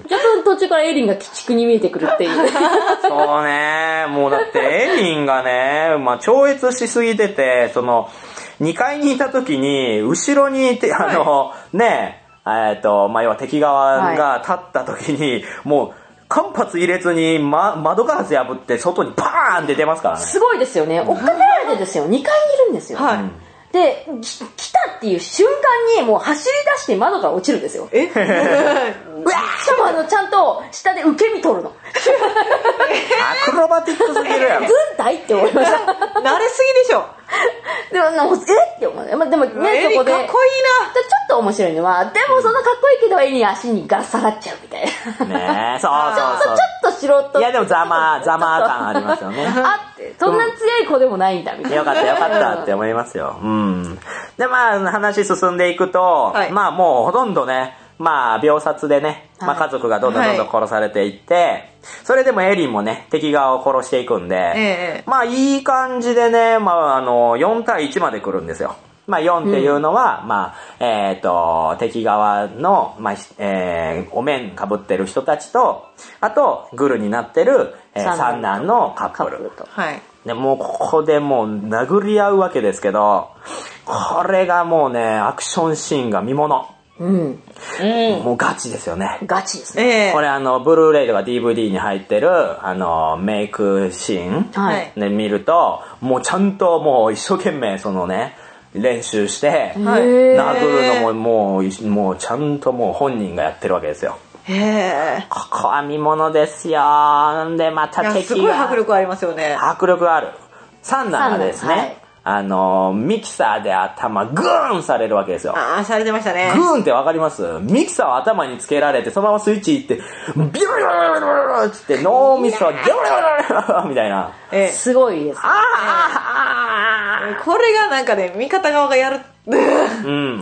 じゃあ途中からエリンが鬼畜に見えてくるっていう。 そうね。もうだってエリンがね、まあ超越しすぎてて、その、にかいにいた時に、後ろにいて、あの、はい、ね、えっと、まあ、要は敵側が立った時に、はい、もう、間髪入れずに、ま、窓ガラス破って外にバーンって出ますからね。 すごいですよね。追っかけられてですよ。にかいにいるんですよ。はい。で、来たっていう瞬間にもう走り出して窓から落ちるんですよ。えうわしかもあの、ちゃんと下で受け身取るの。 アクロバティックすぎるやろ。 軍隊って思いました。 慣れすぎでしょ。 でも、えって思う。でもね、そこで。 かっこいいな。ちょっと面白いのは、でもそんなかっこいいけど、絵に足にガラス下がっちゃうみたいな。 ねえ、そうそうそう。 ちょっと素人。 いやでもざま、ざま感ありますよね。 あって、そんな強い子でもないんだみたいな。 よかったよかったって思いますよ。うん。で、まあ、話進んでいくと、はい、まあもうほとんどね、まあ、秒殺でね、まあ家族がどんどんどんどん殺されていって、はい、それでもエリンもね、敵側を殺していくんで、ええ、まあいい感じでね、まああの、よん対いちまで来るんですよ。まあよんっていうのは、うん、まあ、えっと、敵側の、まあ、えー、お面被ってる人たちと、あと、グルになってる、えー、三男のカップル。はい。で、もうここでもう殴り合うわけですけど、これがもうね、アクションシーンが見物。うん。うん、もうガチですよね。 ガチですね。 これあの、ブルーレイとか ディーブイディー に入ってる、あの、メイクシーンで見ると、もうちゃんともう一生懸命そのね、練習して、殴るのももう、もうちゃんともう本人がやってるわけですよ。へー。ここは見物ですよ。で、また敵が。 すごい迫力ありますよね。 迫力ある。三男がですね、はい、あの、ミキサーで頭グーンされるわけですよ。 ああ、されてましたね。 グーンってわかります？ミキサーを頭につけられて、そのままスイッチいって、ビュルルルルルルって、ノーミスはギュルルルルルみたいな。 えー、すごいです、ね。 ああ、これがなんかね、味方側がやる。うん、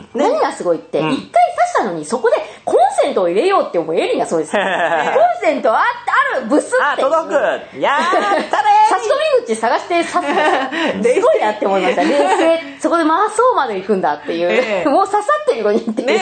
何がすごいって、一、うん、回刺したのにそこでコンセントを入れようって思うエリンがそうです。コンセントああるブスって。 あ、届く。やったね差し込み口探して刺す。すごいなって思いました。冷静。そこで回そうまで行くんだっていう。えー、もう刺さってるのにっていう。 ね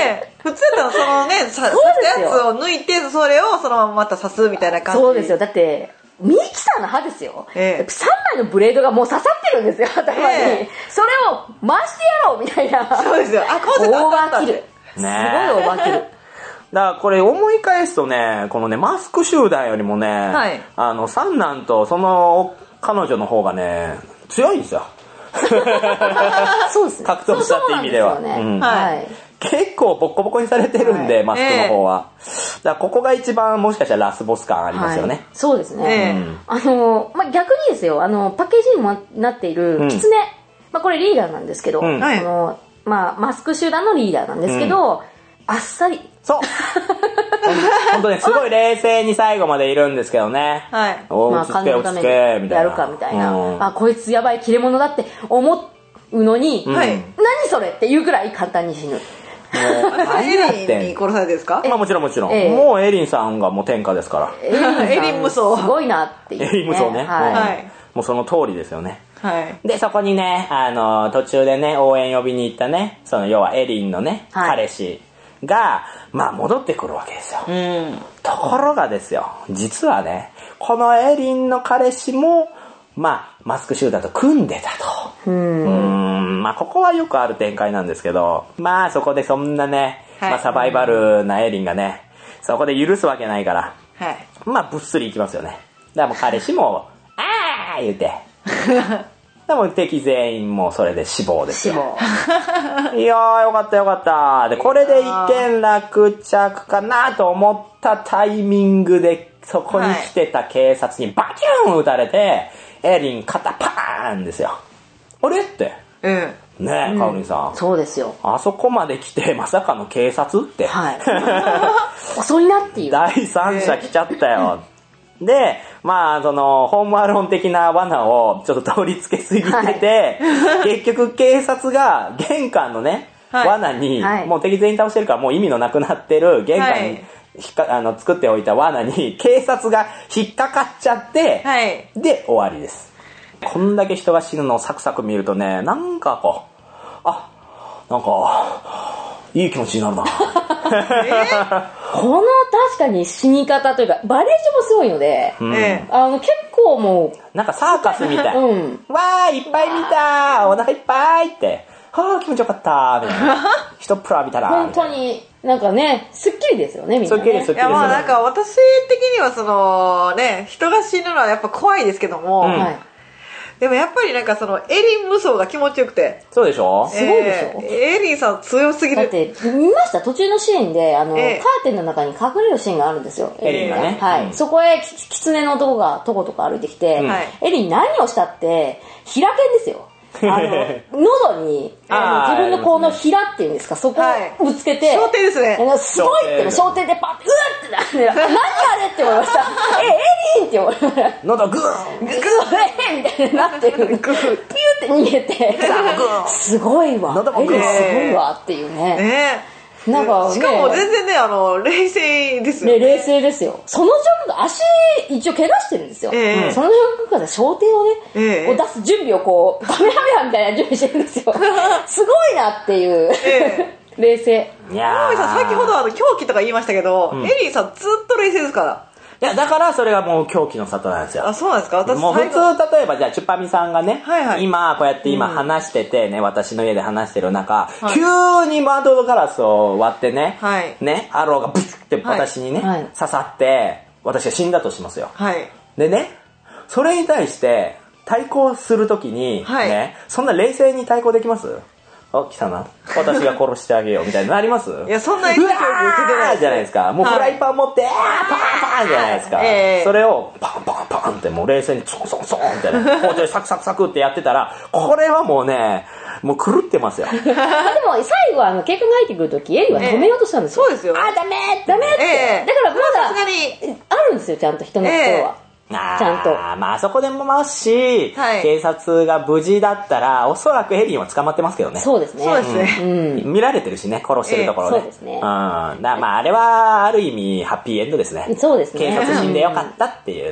普通だったらそのね、さ刺したやつを抜いて、それをそのまままた刺すみたいな感じ。 そうですよ。だって、ミキサーの刃ですよ、ええ、さんまいのブレードがもう刺さってるんですよ、頭に、ええ、それを回してやろうみたいな。 そうですよ。あ、こうせオーバーキル。すごいオーバーキル。 だからこれ思い返すとね、このね、マスク集団よりもね、はい、あの、三男とその彼女の方がね、強いんですよ。 そうですね。 格闘したって意味では。 そうなんですよね。うん、はい。 結構ボッコボコにされてるんで、はい、マスクの方は、えー、だからここが一番もしかしたらラスボス感ありますよね、はい、 そうですね、えー、あの、まあ、逆にですよ、あのパッケージにもなっているキツネ、うん、まあ、これリーダーなんですけど、うん、あのまあ、マスク集団のリーダーなんですけど、うん、あっさりそう本当ね、すごい冷静に最後までいるんですけどね、 はい、 お落ち着け落ち着けみたいな、 やるかみたいな、うん、あ、こいつやばい切れ者だって思うのに、うん、何それっていうぐらい簡単に死ぬ。 もうエリンに殺されてですか？ まあもちろんもちろん、えー、もうエリンさんがもう天下ですから。 エリン無双すごいなっていう、ね、 エリン無双ね、はい、はい、もうその通りですよね。はい、でそこにね、あの途中でね応援呼びに行ったね、その要はエリンのね、はい、彼氏がまあ戻ってくるわけですよ、うん、ところがですよ、実はねこのエリンの彼氏もまあマスク集団と組んでたと。うーん、まあここはよくある展開なんですけど、まあそこでそんなね、はい、まあ、サバイバルなエリンがねそこで許すわけないから、はい、まあぶっすりいきますよね。だからもう彼氏もあー言うてでも敵全員もうそれで死亡ですよ。死亡いやーよかったよかったで、これで一件落着かなと思ったタイミングでそこに来てた警察にバキュン撃たれて、エリン肩パーンですよ。あれって、うん、ねえ、かおりんさん、 うん、そうですよ。 あそこまで来てまさかの警察って、はい、 遅いなっていう第三者来ちゃったよ、えー、でまあそのホームアローン的な罠をちょっと取り付けすぎてて、はい、結局警察が玄関のね、はい、罠に、はい、もう敵全員倒してるからもう意味のなくなってる玄関に、はい、ひかあの作っておいた罠に警察が引っかかっちゃって、はい、で終わりです。こんだけ人が死ぬのをサクサク見るとね、なんかこう、あ、なんかいい気持ちになるな、 えー、この確かに死に方というかバリエーションもすごいので、うん、あの結構もうなんかサーカスみたい、うん、わーいっぱい見た、お腹いっぱいって、はあ気持ちよかったみたいな一プラ見たら本当になんかね、すっきりですよね、みんなね。すっきりすっきり。いや、 まあなんか私的にはそのね、人が死ぬのはやっぱ怖いですけども、うん、でもやっぱりなんかそのエリン無双が気持ちよくて。 そうでしょ、 えー、すごいでしょ。 エリンさん強すぎる。 だって見ました、途中のシーンであの、えー、カーテンの中に隠れるシーンがあるんですよ、 エリンがね、 はい、うん、そこへキツネの男がとことこ歩いてきて、うん、エリン何をしたって平剣ですよ。あの喉にあの自分のこのひらっていうんですか、そこをぶつけて、 小手ですね、 すごいって小手でパッてうわってなって何あれって思いましたえエリンって思いました。 喉グーングーンみたいになってる、ピューって逃げてすごいわ、エリンすごいわっていうね、ねなんかね、 しかも全然ね、あの冷静ですよね。 ね、冷静ですよ。その直後足一応怪我してるんですよ、えー、その直後から小手をね、えー、を出す準備をこうカメラメラみたいな準備してるんですよすごいなっていう、えー、冷静。 いやー、さん先ほどあの狂気とか言いましたけど、うん、エリーさんずっと冷静ですから。 いや、だからそれがもう狂気の里なんですよ。 あ、そうなんですか。私もう普通、例えばじゃあチュッパミさんがね、はいはい、今こうやって今話しててね、うん、私の家で話してる中、はい、急に窓ガラスを割ってね、はい、ね、アローがブツって私にね、はい、刺さって私が死んだとしますよ、はい、でね、それに対して対抗するときに、はい、ね、そんな冷静に対抗できます？あ、来たな、私が殺してあげようみたいになります？ いや、そんなエクサ教育受けてないじゃないですか。もうフライパン持って、はい、パンパンじゃないですか、はいえー、それをパンパンパンってもう冷静にソンソンソンってね、包丁でサクサクサクってやってたら、これはもうね、もう狂ってますよでも最後はあの警官が入ってくるときエリは止めようとしたんですよ、 えー、そうですよ。 あ、ダメダメって、えー、だからまだあるんですよ、ちゃんと人の心は、えーあちゃんと。 まあそこでももし、はい、警察が無事だったらおそらくエリンは捕まってますけどね。 そうですね。 そうですね、 うん、見られてるしね、殺してるところで、 えー、そうですね、うん、だまああれはある意味ハッピーエンドですね。 そうですね。 警察死んでよかったっていうね、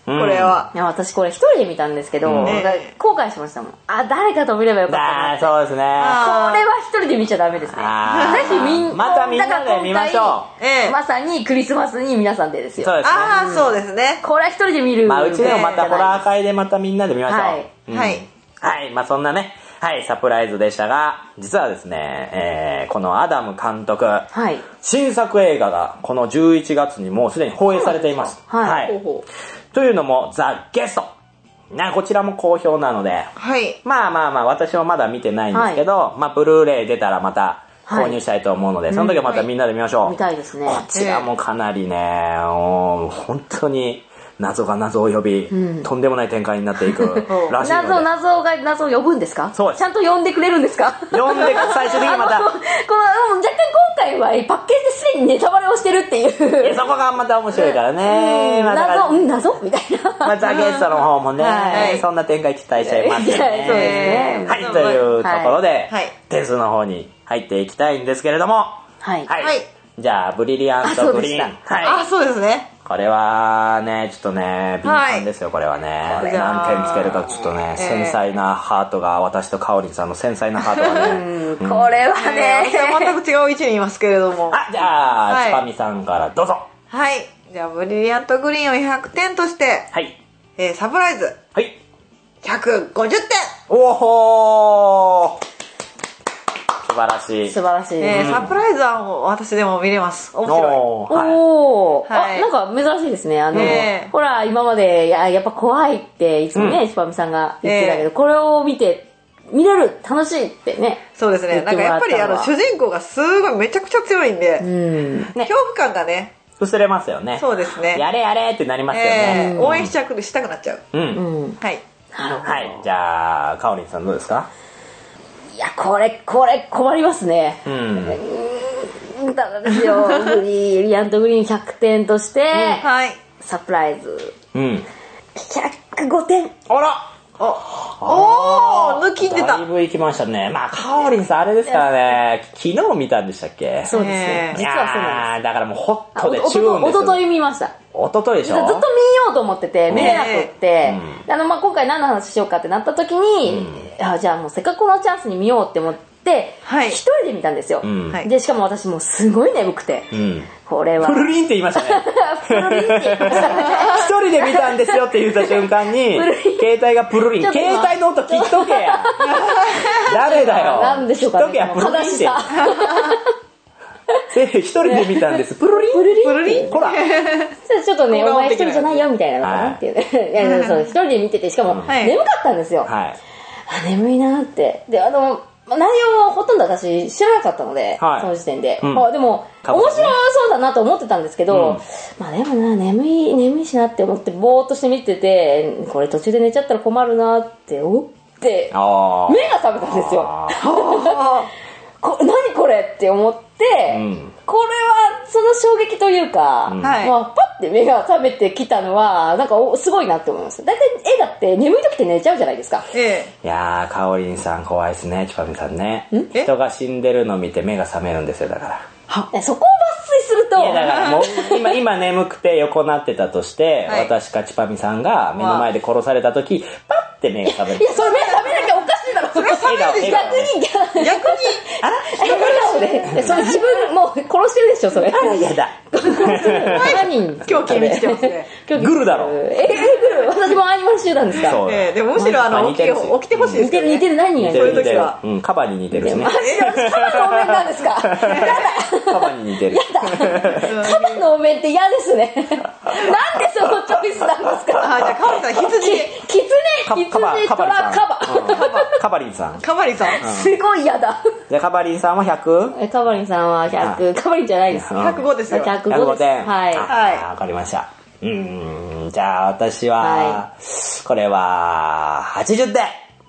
これは。 いや、私これ一人で見たんですけど、うん、後悔しましたもん。あ、誰かと見ればよかったなって。 そうですね。これは一人で見ちゃダメですね。ぜひみんな、 またみんなで見ましょう。まさにクリスマスに皆さんでですよ。 そうですね。 ああ、そうですね。 これは一人で見る。 まあ、うちでもまたホラー会でまたみんなで見ましょう。はい。 うん、はい。 はい。まあ、そんなね、はい、サプライズでしたが、実はですね、えー、このアダム監督、はい、新作映画がこのじゅういちがつにもうすでに放映されています。はい。はい、ほうほうというのも、ザ・ゲスト。ね、こちらも好評なので、はい。まあまあまあ、私はまだ見てないんですけど、はい、まあ、ブルーレイ出たらまた購入したいと思うので、はい、その時はまたみんなで見ましょう。うんはい、見たいですね。 こちらもかなりね、もう本当に、謎が謎を呼び、うん、とんでもない展開になっていくらしいので謎謎が謎を呼ぶんですか？そうです。ちゃんと呼んでくれるんですか？ 呼んで最終的にまたこの若干今回はパッケージですでにネタバレをしてるっていういそこがまた面白いからね、 うんまあ、謎うん謎みたいな、 まあ、ザ・ゲストの方もね、はい、そんな展開期待しちゃいますよね、はい、そうですね、はい、というところで、はい、点数の方に入っていきたいんですけれどもはい、はい、じゃあブリリアントグリーン、 はい、あそうですね、 これはね、ちょっとね、敏感ですよ、これはね。何点つけるかちょっとね、繊細なハートが、私とカオリンさんの繊細なハートがね。 うん、これはね、 全く違う位置にいますけれども。 あ、じゃあ、チパミさんからどうぞ。 はい。じゃあ、ブリリアントグリーンをひゃくてんとして、はい。えー、サプライズ。はい。ひゃくごじゅってん。 おほー。素晴らしい。 素晴らしい。 えー、サプライズはもう私でも見れます。面白い。 おー。はい、おー、はい。あ、なんか珍しいですね。あの、えー、ほら、今まで、や、やっぱ怖いっていつもね、シパミさんが言ってたけど、えー、これを見て、見れる、楽しいってね。 そうですね。なんかやっぱりあの、主人公がすごいめちゃくちゃ強いんで、うん、ね、恐怖感がね、 薄れますよね。 そうですね。 やれやれってなりますよね。 えー、応援しちゃく、したくなっちゃう。うん。 うん、はい。はい。じゃあ、カオリンさんどうですか？ いや、これ、これ、困りますね。うん。うん、ただですよ、ブリリアントグリーンひゃくてんとして、うん、はい。サプライズ。うん。ひゃくごてん。 あらおおー抜き出た。だいぶ行きましたね。まあ、カオリンさんあれですからね、昨日見たんでしたっけ？ そうですね。実はそうなんです。 だからもうホットでチューンです。 おととい見ました。 おとといでしょ？ ずっと見ようと思ってて、見れなくって、うん、あの、まあ、今回何の話しようかってなった時に、うん、あ、じゃあもうせっかくこのチャンスに見ようって思って、はい、一人で見たんですよ。うん、で、しかも私もうすごい眠くて、うん、これは。 プルリンって言いましたね。 プルリンって言いましたね。 一人で見たんですよって言った瞬間に、携帯がプルリン。携帯の音切っとけや。誰だよ。 なんでしょうかね。 切っとけや、プルリンって。一人で見たんです。プルリンプルリンプルリンほら。 ちょっとね、お前一人じゃないよみたいなのかなっていうね。いや、そう、一人で見てて、しかも眠かったんですよ。はい。あ、眠いなって。で、あの、内容はほとんど私知らなかったので、はい、その時点で。うん、でも、面白そうだなと思ってたんですけど、うん、まあでもな、眠い、眠いしなって思ってぼーっとして見てて、これ途中で寝ちゃったら困るなって、おって、目が覚めたんですよ。こ何これって思って、うん、これはその衝撃というか、うん、まあ、パッて目が覚めてきたのはなんかすごいなって思います。大体映画って眠い時って寝ちゃうじゃないですか。ええ、いやー、カオリンさん怖いですね、チパミさんね。人が死んでるの見て目が覚めるんですよ、だから。 はそこを抜粋すると、いやだからもう今今眠くて横なってたとして、はい、私かチパミさんが目の前で殺された時、パッて目が覚める。 いや、それ目覚めなきゃおかしいだろ。それは覚めるでしょ。逆に逆にあら笑顔で、それ自分もう殺してるでしょ、それ。 あら、やだ。 何狂気に満ちてますね。 グルだろ。 えー、グル。私もアニマル集団ですか。 そう。えー、でもむしろあの、起きてほしいです。 似てる似てる、何が似てるそういう時は。うん、カバに似てるしね。 マジで私カバのお面なんですか。やだ。 カバに似てる。 やだ。カバのお面って嫌ですね。なんでそのチョイスなんですか。 あ、じゃあカバさん、羊。 キツネ、キツネ、トラ、カバ。 カバリンさん。 カバリンさん。 すごい嫌だ。 じゃあカバリンさんはひゃく？ え、カバリンさんはひゃく。カバリンじゃないです。ひゃくごですよ。 ひゃくごです。はい。 はい。わかりました。うん。じゃあ私は、これは、はちじゅってん。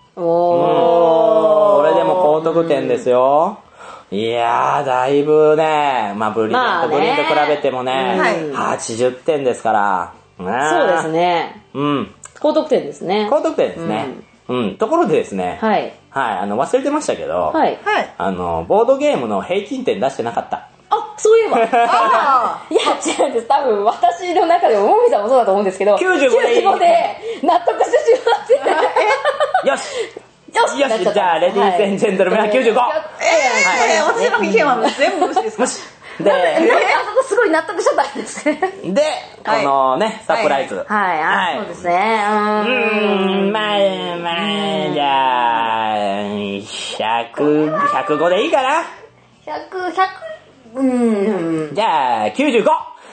おー。これでも高得点ですよ。いやー、だいぶね、まあ、ブリリアントグリーンと比べてもね、はちじゅってんですから。 そうですね。うん。高得点ですね。 高得点ですね。うん。ところでですね、はい。はい、あの、忘れてましたけど、はい。あの、ボードゲームの平均点出してなかった。 あ、 そういえば。あいや、違うんです。多分、私の中でも、もみさんもそうだと思うんですけど、 きゅうじゅうごできゅうじゅうごで納得してしまって。 よしよしよし、じゃあ、レディースエンジェントルメンはきゅうじゅうご。 えー、私の意見は全部無視ですか？ で、 なんであそこすごい納得しちゃったんですね。 で、このね、サプライズ。 はい、あ、そうですね。うーん、まあ、まあ、じゃあ、ひゃく、ひゃくごでいいかな？ ひゃく、ひゃく、うーん。 じゃあ、きゅうじゅうご!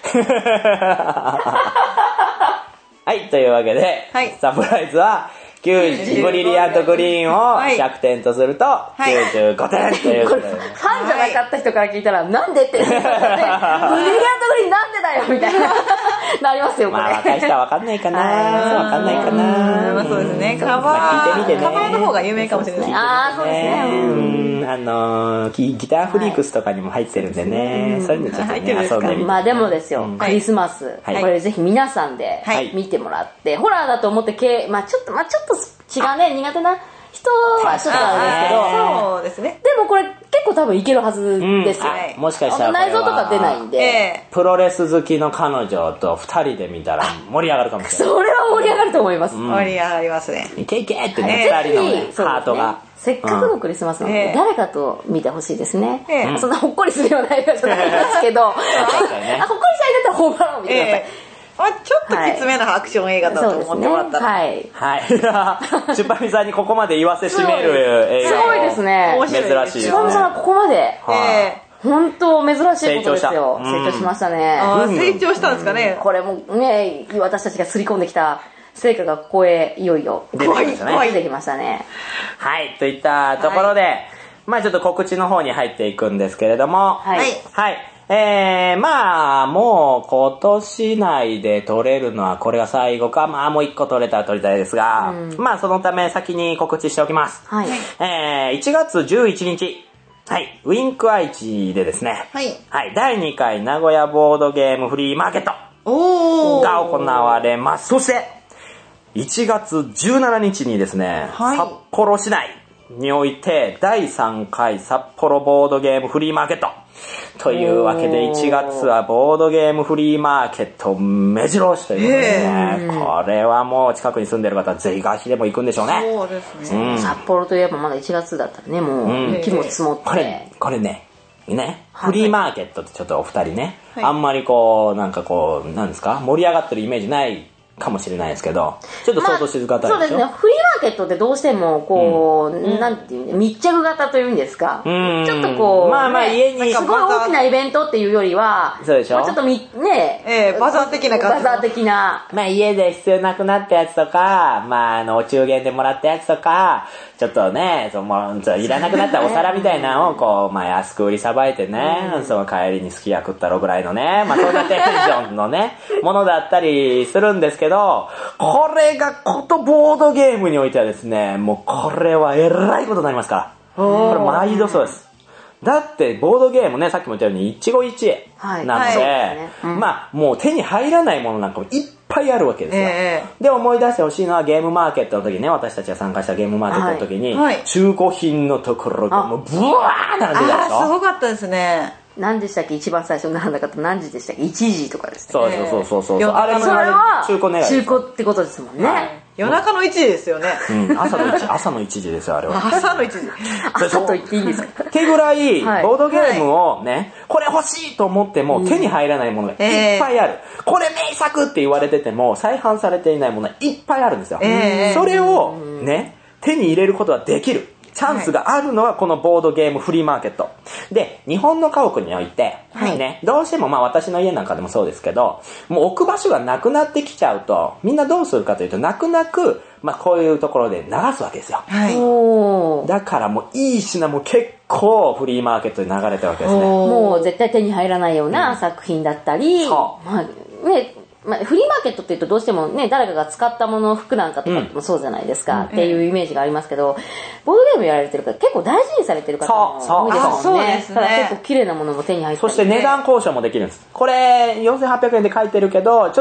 はい、というわけで、はい、サプライズは、きゅうじゅうブリリアントグリーンをひゃくてんとするときゅうじゅうごてんということで、 ファンじゃなかった人から聞いたら、なんでって言って、ブリリアントグリーンなんでだよみたいな、なりますよ、これ。 まあ、若い人はわかんないかなわかんないかなまあそうですね、カバー、 まあ、聞いてみてね。 カバーの方が有名かもしれないですね。 ああ、そうですね。 うん、あのギターフリークスとかにも入ってるんでね、そういうのちょっとね、遊んでみて。 まあでもですよ、クリスマス、これぜひ皆さんで見てもらって、ホラーだと思って、まあちょっと、まあちょっと、血がね苦手な人はちょっとあれですけど、 そうですね。 でもこれ結構多分いけるはずですよ。 うん、もしかしたら内臓とか出ないんで、 えー、プロレス好きの彼女と二人で見たら盛り上がるかもしれない。 それは盛り上がると思います。うん、 盛り上がりますね。 いけいけってね、二人のねハートが。 せっかくのクリスマスなので、誰かと見てほしいですね。そんなほっこりするような映画じゃないですけど、ほっこりしたいんだったらホームアローン見てください。 まあ、ちょっときつめなアクション映画だと思ってもらったら、 はい、 はい、チュッパミさんにここまで言わせしめる映画、 すごいですね、 珍しいですね。 チュッパミさんはここまで、本当珍しいことですよ。成長しましたね。 成長したんですかね。 これもね、私たちが刷り込んできた成果がここへいよいよ出てきましたね。 出てきましたね。 はい、といったところで、まあちょっと告知の方に入っていくんですけれども、 はい、 はいえー、まあ、もう今年内で撮れるのはこれが最後か、まあもう一個撮れたら撮りたいですが、うん、まあそのため先に告知しておきます。はい、えー、いちがつじゅういちにち、はい、ウィンク愛知でですね、はい、はい、だいにかい名古屋ボードゲームフリーマーケットが行われます。そして、いちがつじゅうしちにちにですね、はい、札幌市内においてだいさんかい札幌ボードゲームフリーマーケットというわけで、いちがつはボードゲームフリーマーケット目白押しということでね、これはもう近くに住んでる方はぜひ足でも行くんでしょうね。 そうですね、 うん、札幌といえばまだいちがつだったらね、もう雪も積もって、 これこれねね、フリーマーケットってちょっとお二人ね、はい、あんまりこうなんかこうなんですか、盛り上がってるイメージないかもしれないですけど、ちょっと想像しづらいでしょ、 まあ、そうですね。フリーマーケットってどうしてもこう、うん、なんていう密着型というんですか、うん、ちょっとこう、 まあまあ家にすごい大きなイベントっていうよりは、 そうでしょ、 まあ、ちょっとみね、 えー、バザー的な感じ、バザー的な、 まあ家で必要なくなったやつとか、まああのお中元でもらったやつとか、ちょっとね、そのいらなくなったお皿みたいなのをこうまあ安く売りさばいてね、うん、その帰りにすき家食ったろぐらいのね、まあそんなテンションのねものだったりするんですけど。これがことボードゲームにおいてはですね、もうこれはえらいことになりますから。これ毎度そうです。だってボードゲームね、さっきも言ったように一期一会なので、はいはいねうん、まあもう手に入らないものなんかもいっぱいあるわけですよ。えー、で思い出してほしいのはゲームマーケットの時にね、私たちが参加したゲームマーケットの時に、はいはい、中古品のところがもうブワー並んでたでしょ。 あーすごかったですね。 何でしたっけ、一番最初に並んだ方何時でしたっけ、いちじとかですね。 そうそうそうそうそう、えー、 あれもそれは中古狙い中古ってことですもんね、はい、 夜中のいちじですよね、 うん、朝のいちじ朝のいちじですよ、あれは朝のいちじ朝と言っていいんですかってぐらい、はい、ボードゲームをね、はい、これ欲しいと思っても手に入らないものがいっぱいある、えー、これ名作って言われてても再販されていないものがいっぱいあるんですよ、えー、それをね手に入れることはできるチャンスがあるのはこのボードゲームフリーマーケットで、日本の家屋において、はいね、どうしてもまあ私の家なんかでもそうですけど、もう置く場所がなくなってきちゃうと、みんなどうするかというと、泣く泣く、まあこういうところで流すわけですよ、はい、だからもういい品も結構フリーマーケットで流れてるわけですね。 もう絶対手に入らないような作品だったり、うん、そうまあね、まあ、フリーマーケットって言うとどうしてもね、誰かが使ったもの、服なんかとかもそうじゃないですか、うん、っていうイメージがありますけど、ボードゲームやられてる方結構大事にされてる方も多いですもんね。そうですね。だから結構綺麗なものも手に入ってる、 そして値段交渉もできるんです。これよんせんはっぴゃくえんで書いてるけど、ちょっと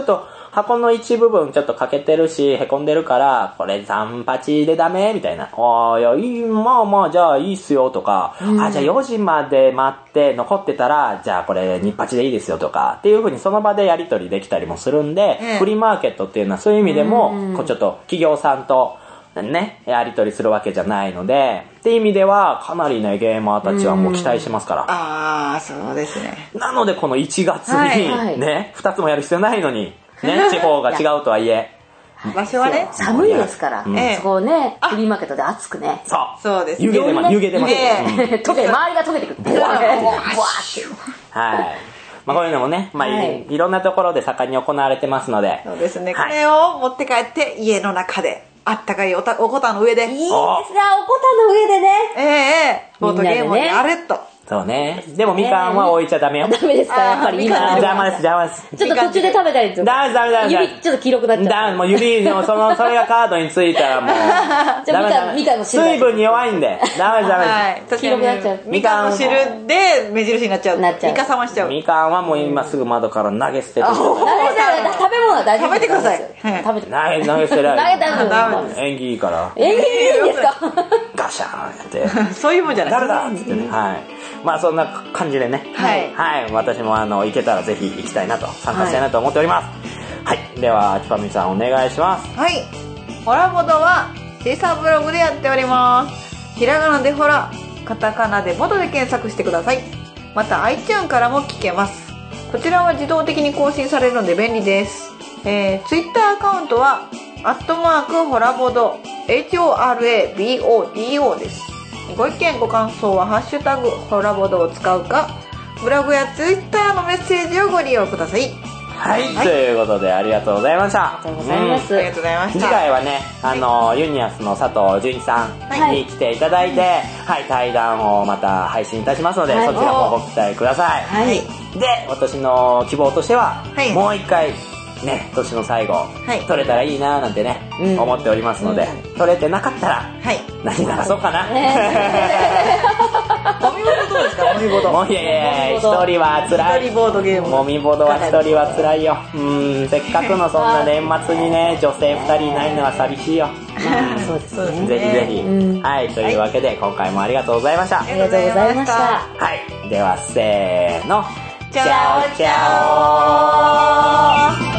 箱の一部分ちょっと欠けてるし、凹んでるから、これ残鉢でダメみたいな。ああ、いや、いい、まあまあ、じゃあいいっすよとか、うん、あ、じゃあよじまで待って残ってたら、じゃあこれ日鉢でいいですよとか、っていう風にその場でやり取りできたりもするんで、うん、フリーマーケットっていうのはそういう意味でも、うん、こうちょっと企業さんと、ね、やり取りするわけじゃないので、っていう意味ではかなりね、ゲーマーたちはもう期待してますから。 ああ、そうですね。 なのでこのいちがつに、はい、ね、ふたつもやる必要ないのに、ね、地方が違うとはいえ。 場所はね、 寒いですから、うん、そこをね、フリーマーケットで暑くね。 そう。 そうです。 湯気出ます、湯気出ます。 溶け、周りが溶けてくる。ブワーって。 はい。まあこういうのもね、まあ、はい、いろんなところで盛んに行われてますので。 そうですね。はい、これを持って帰って家の中で。あったかいおたおこたの上で。 いいですね、おこたの上でね。 ええー、ボードゲームにあれっと。 そうね。でもみかんは置いちゃダメよ。 ダメですか、やっぱり今。 邪魔です、邪魔です。 ちょっと途中で食べたりする。 ダメダメダメ。 指ちょっと黄色くなっちゃう。 ダメ、もう指、でもその、それがカードについたらもう。 じゃあみかん、みかんの汁。 水分に弱いんで。ダメダメ。はい。 黄色くなっちゃう。 みかんの汁で目印になっちゃう。なっちゃう。イカ冷ましちゃう。 みかんはもう今すぐ窓から投げ捨てて。 食べ物は大丈夫。 食べてください。 食べて。 投げ、投げ捨てられる。 投げたの。 縁起いいから。 縁起いいんですか？ ガシャーンって。 そういうもんじゃない。 誰だっつってね。はい。まあそんな感じでね。 はい。 はい。私もあの、行けたらぜひ行きたいなと、参加したいなと思っております。はい。はい、では、ちぱみさんお願いします。 はい。ホラボドは、シーサーブログでやっております。ひらがなでホラ、カタカナでボドで検索してください。また iTunes からも聞けます。こちらは自動的に更新されるので便利です。えー、Twitter アカウントは、アットマークホラボド、エイチオーアールエービーオーディーオー です。ご意見ご感想はハッシュタグホラボドを使うか、ブログやツイッターのメッセージをご利用ください。 はい、はい、ということでありがとうございました。 ありがとうございます。 うん、ありがとうございました。 次回はね、あの、はい、ユニアスの佐藤純一さんに来ていただいて、はい、はい、対談をまた配信いたしますので、はい、そちらもご期待ください。 はい。 で、私の希望としては、はい、もう一回、ね、年の最後、はい、撮れたらいいなーなんてね、うん、思っておりますので、うん、撮れてなかったら、はい、何流そうかな。 もみボードどうですか？もみボード。 もみ、いやいや、一人は辛い。 一人ボードゲーム。 もみボードは一人は辛いよ。うん、せっかくのそんな年末にね、女性二人いないのは寂しいよ。 うん、そうですね。 ぜひぜひ、うん。はい、というわけで、今回もありがとうございました。 ありがとうございました。はい、では、せーの。 チャオチャオ。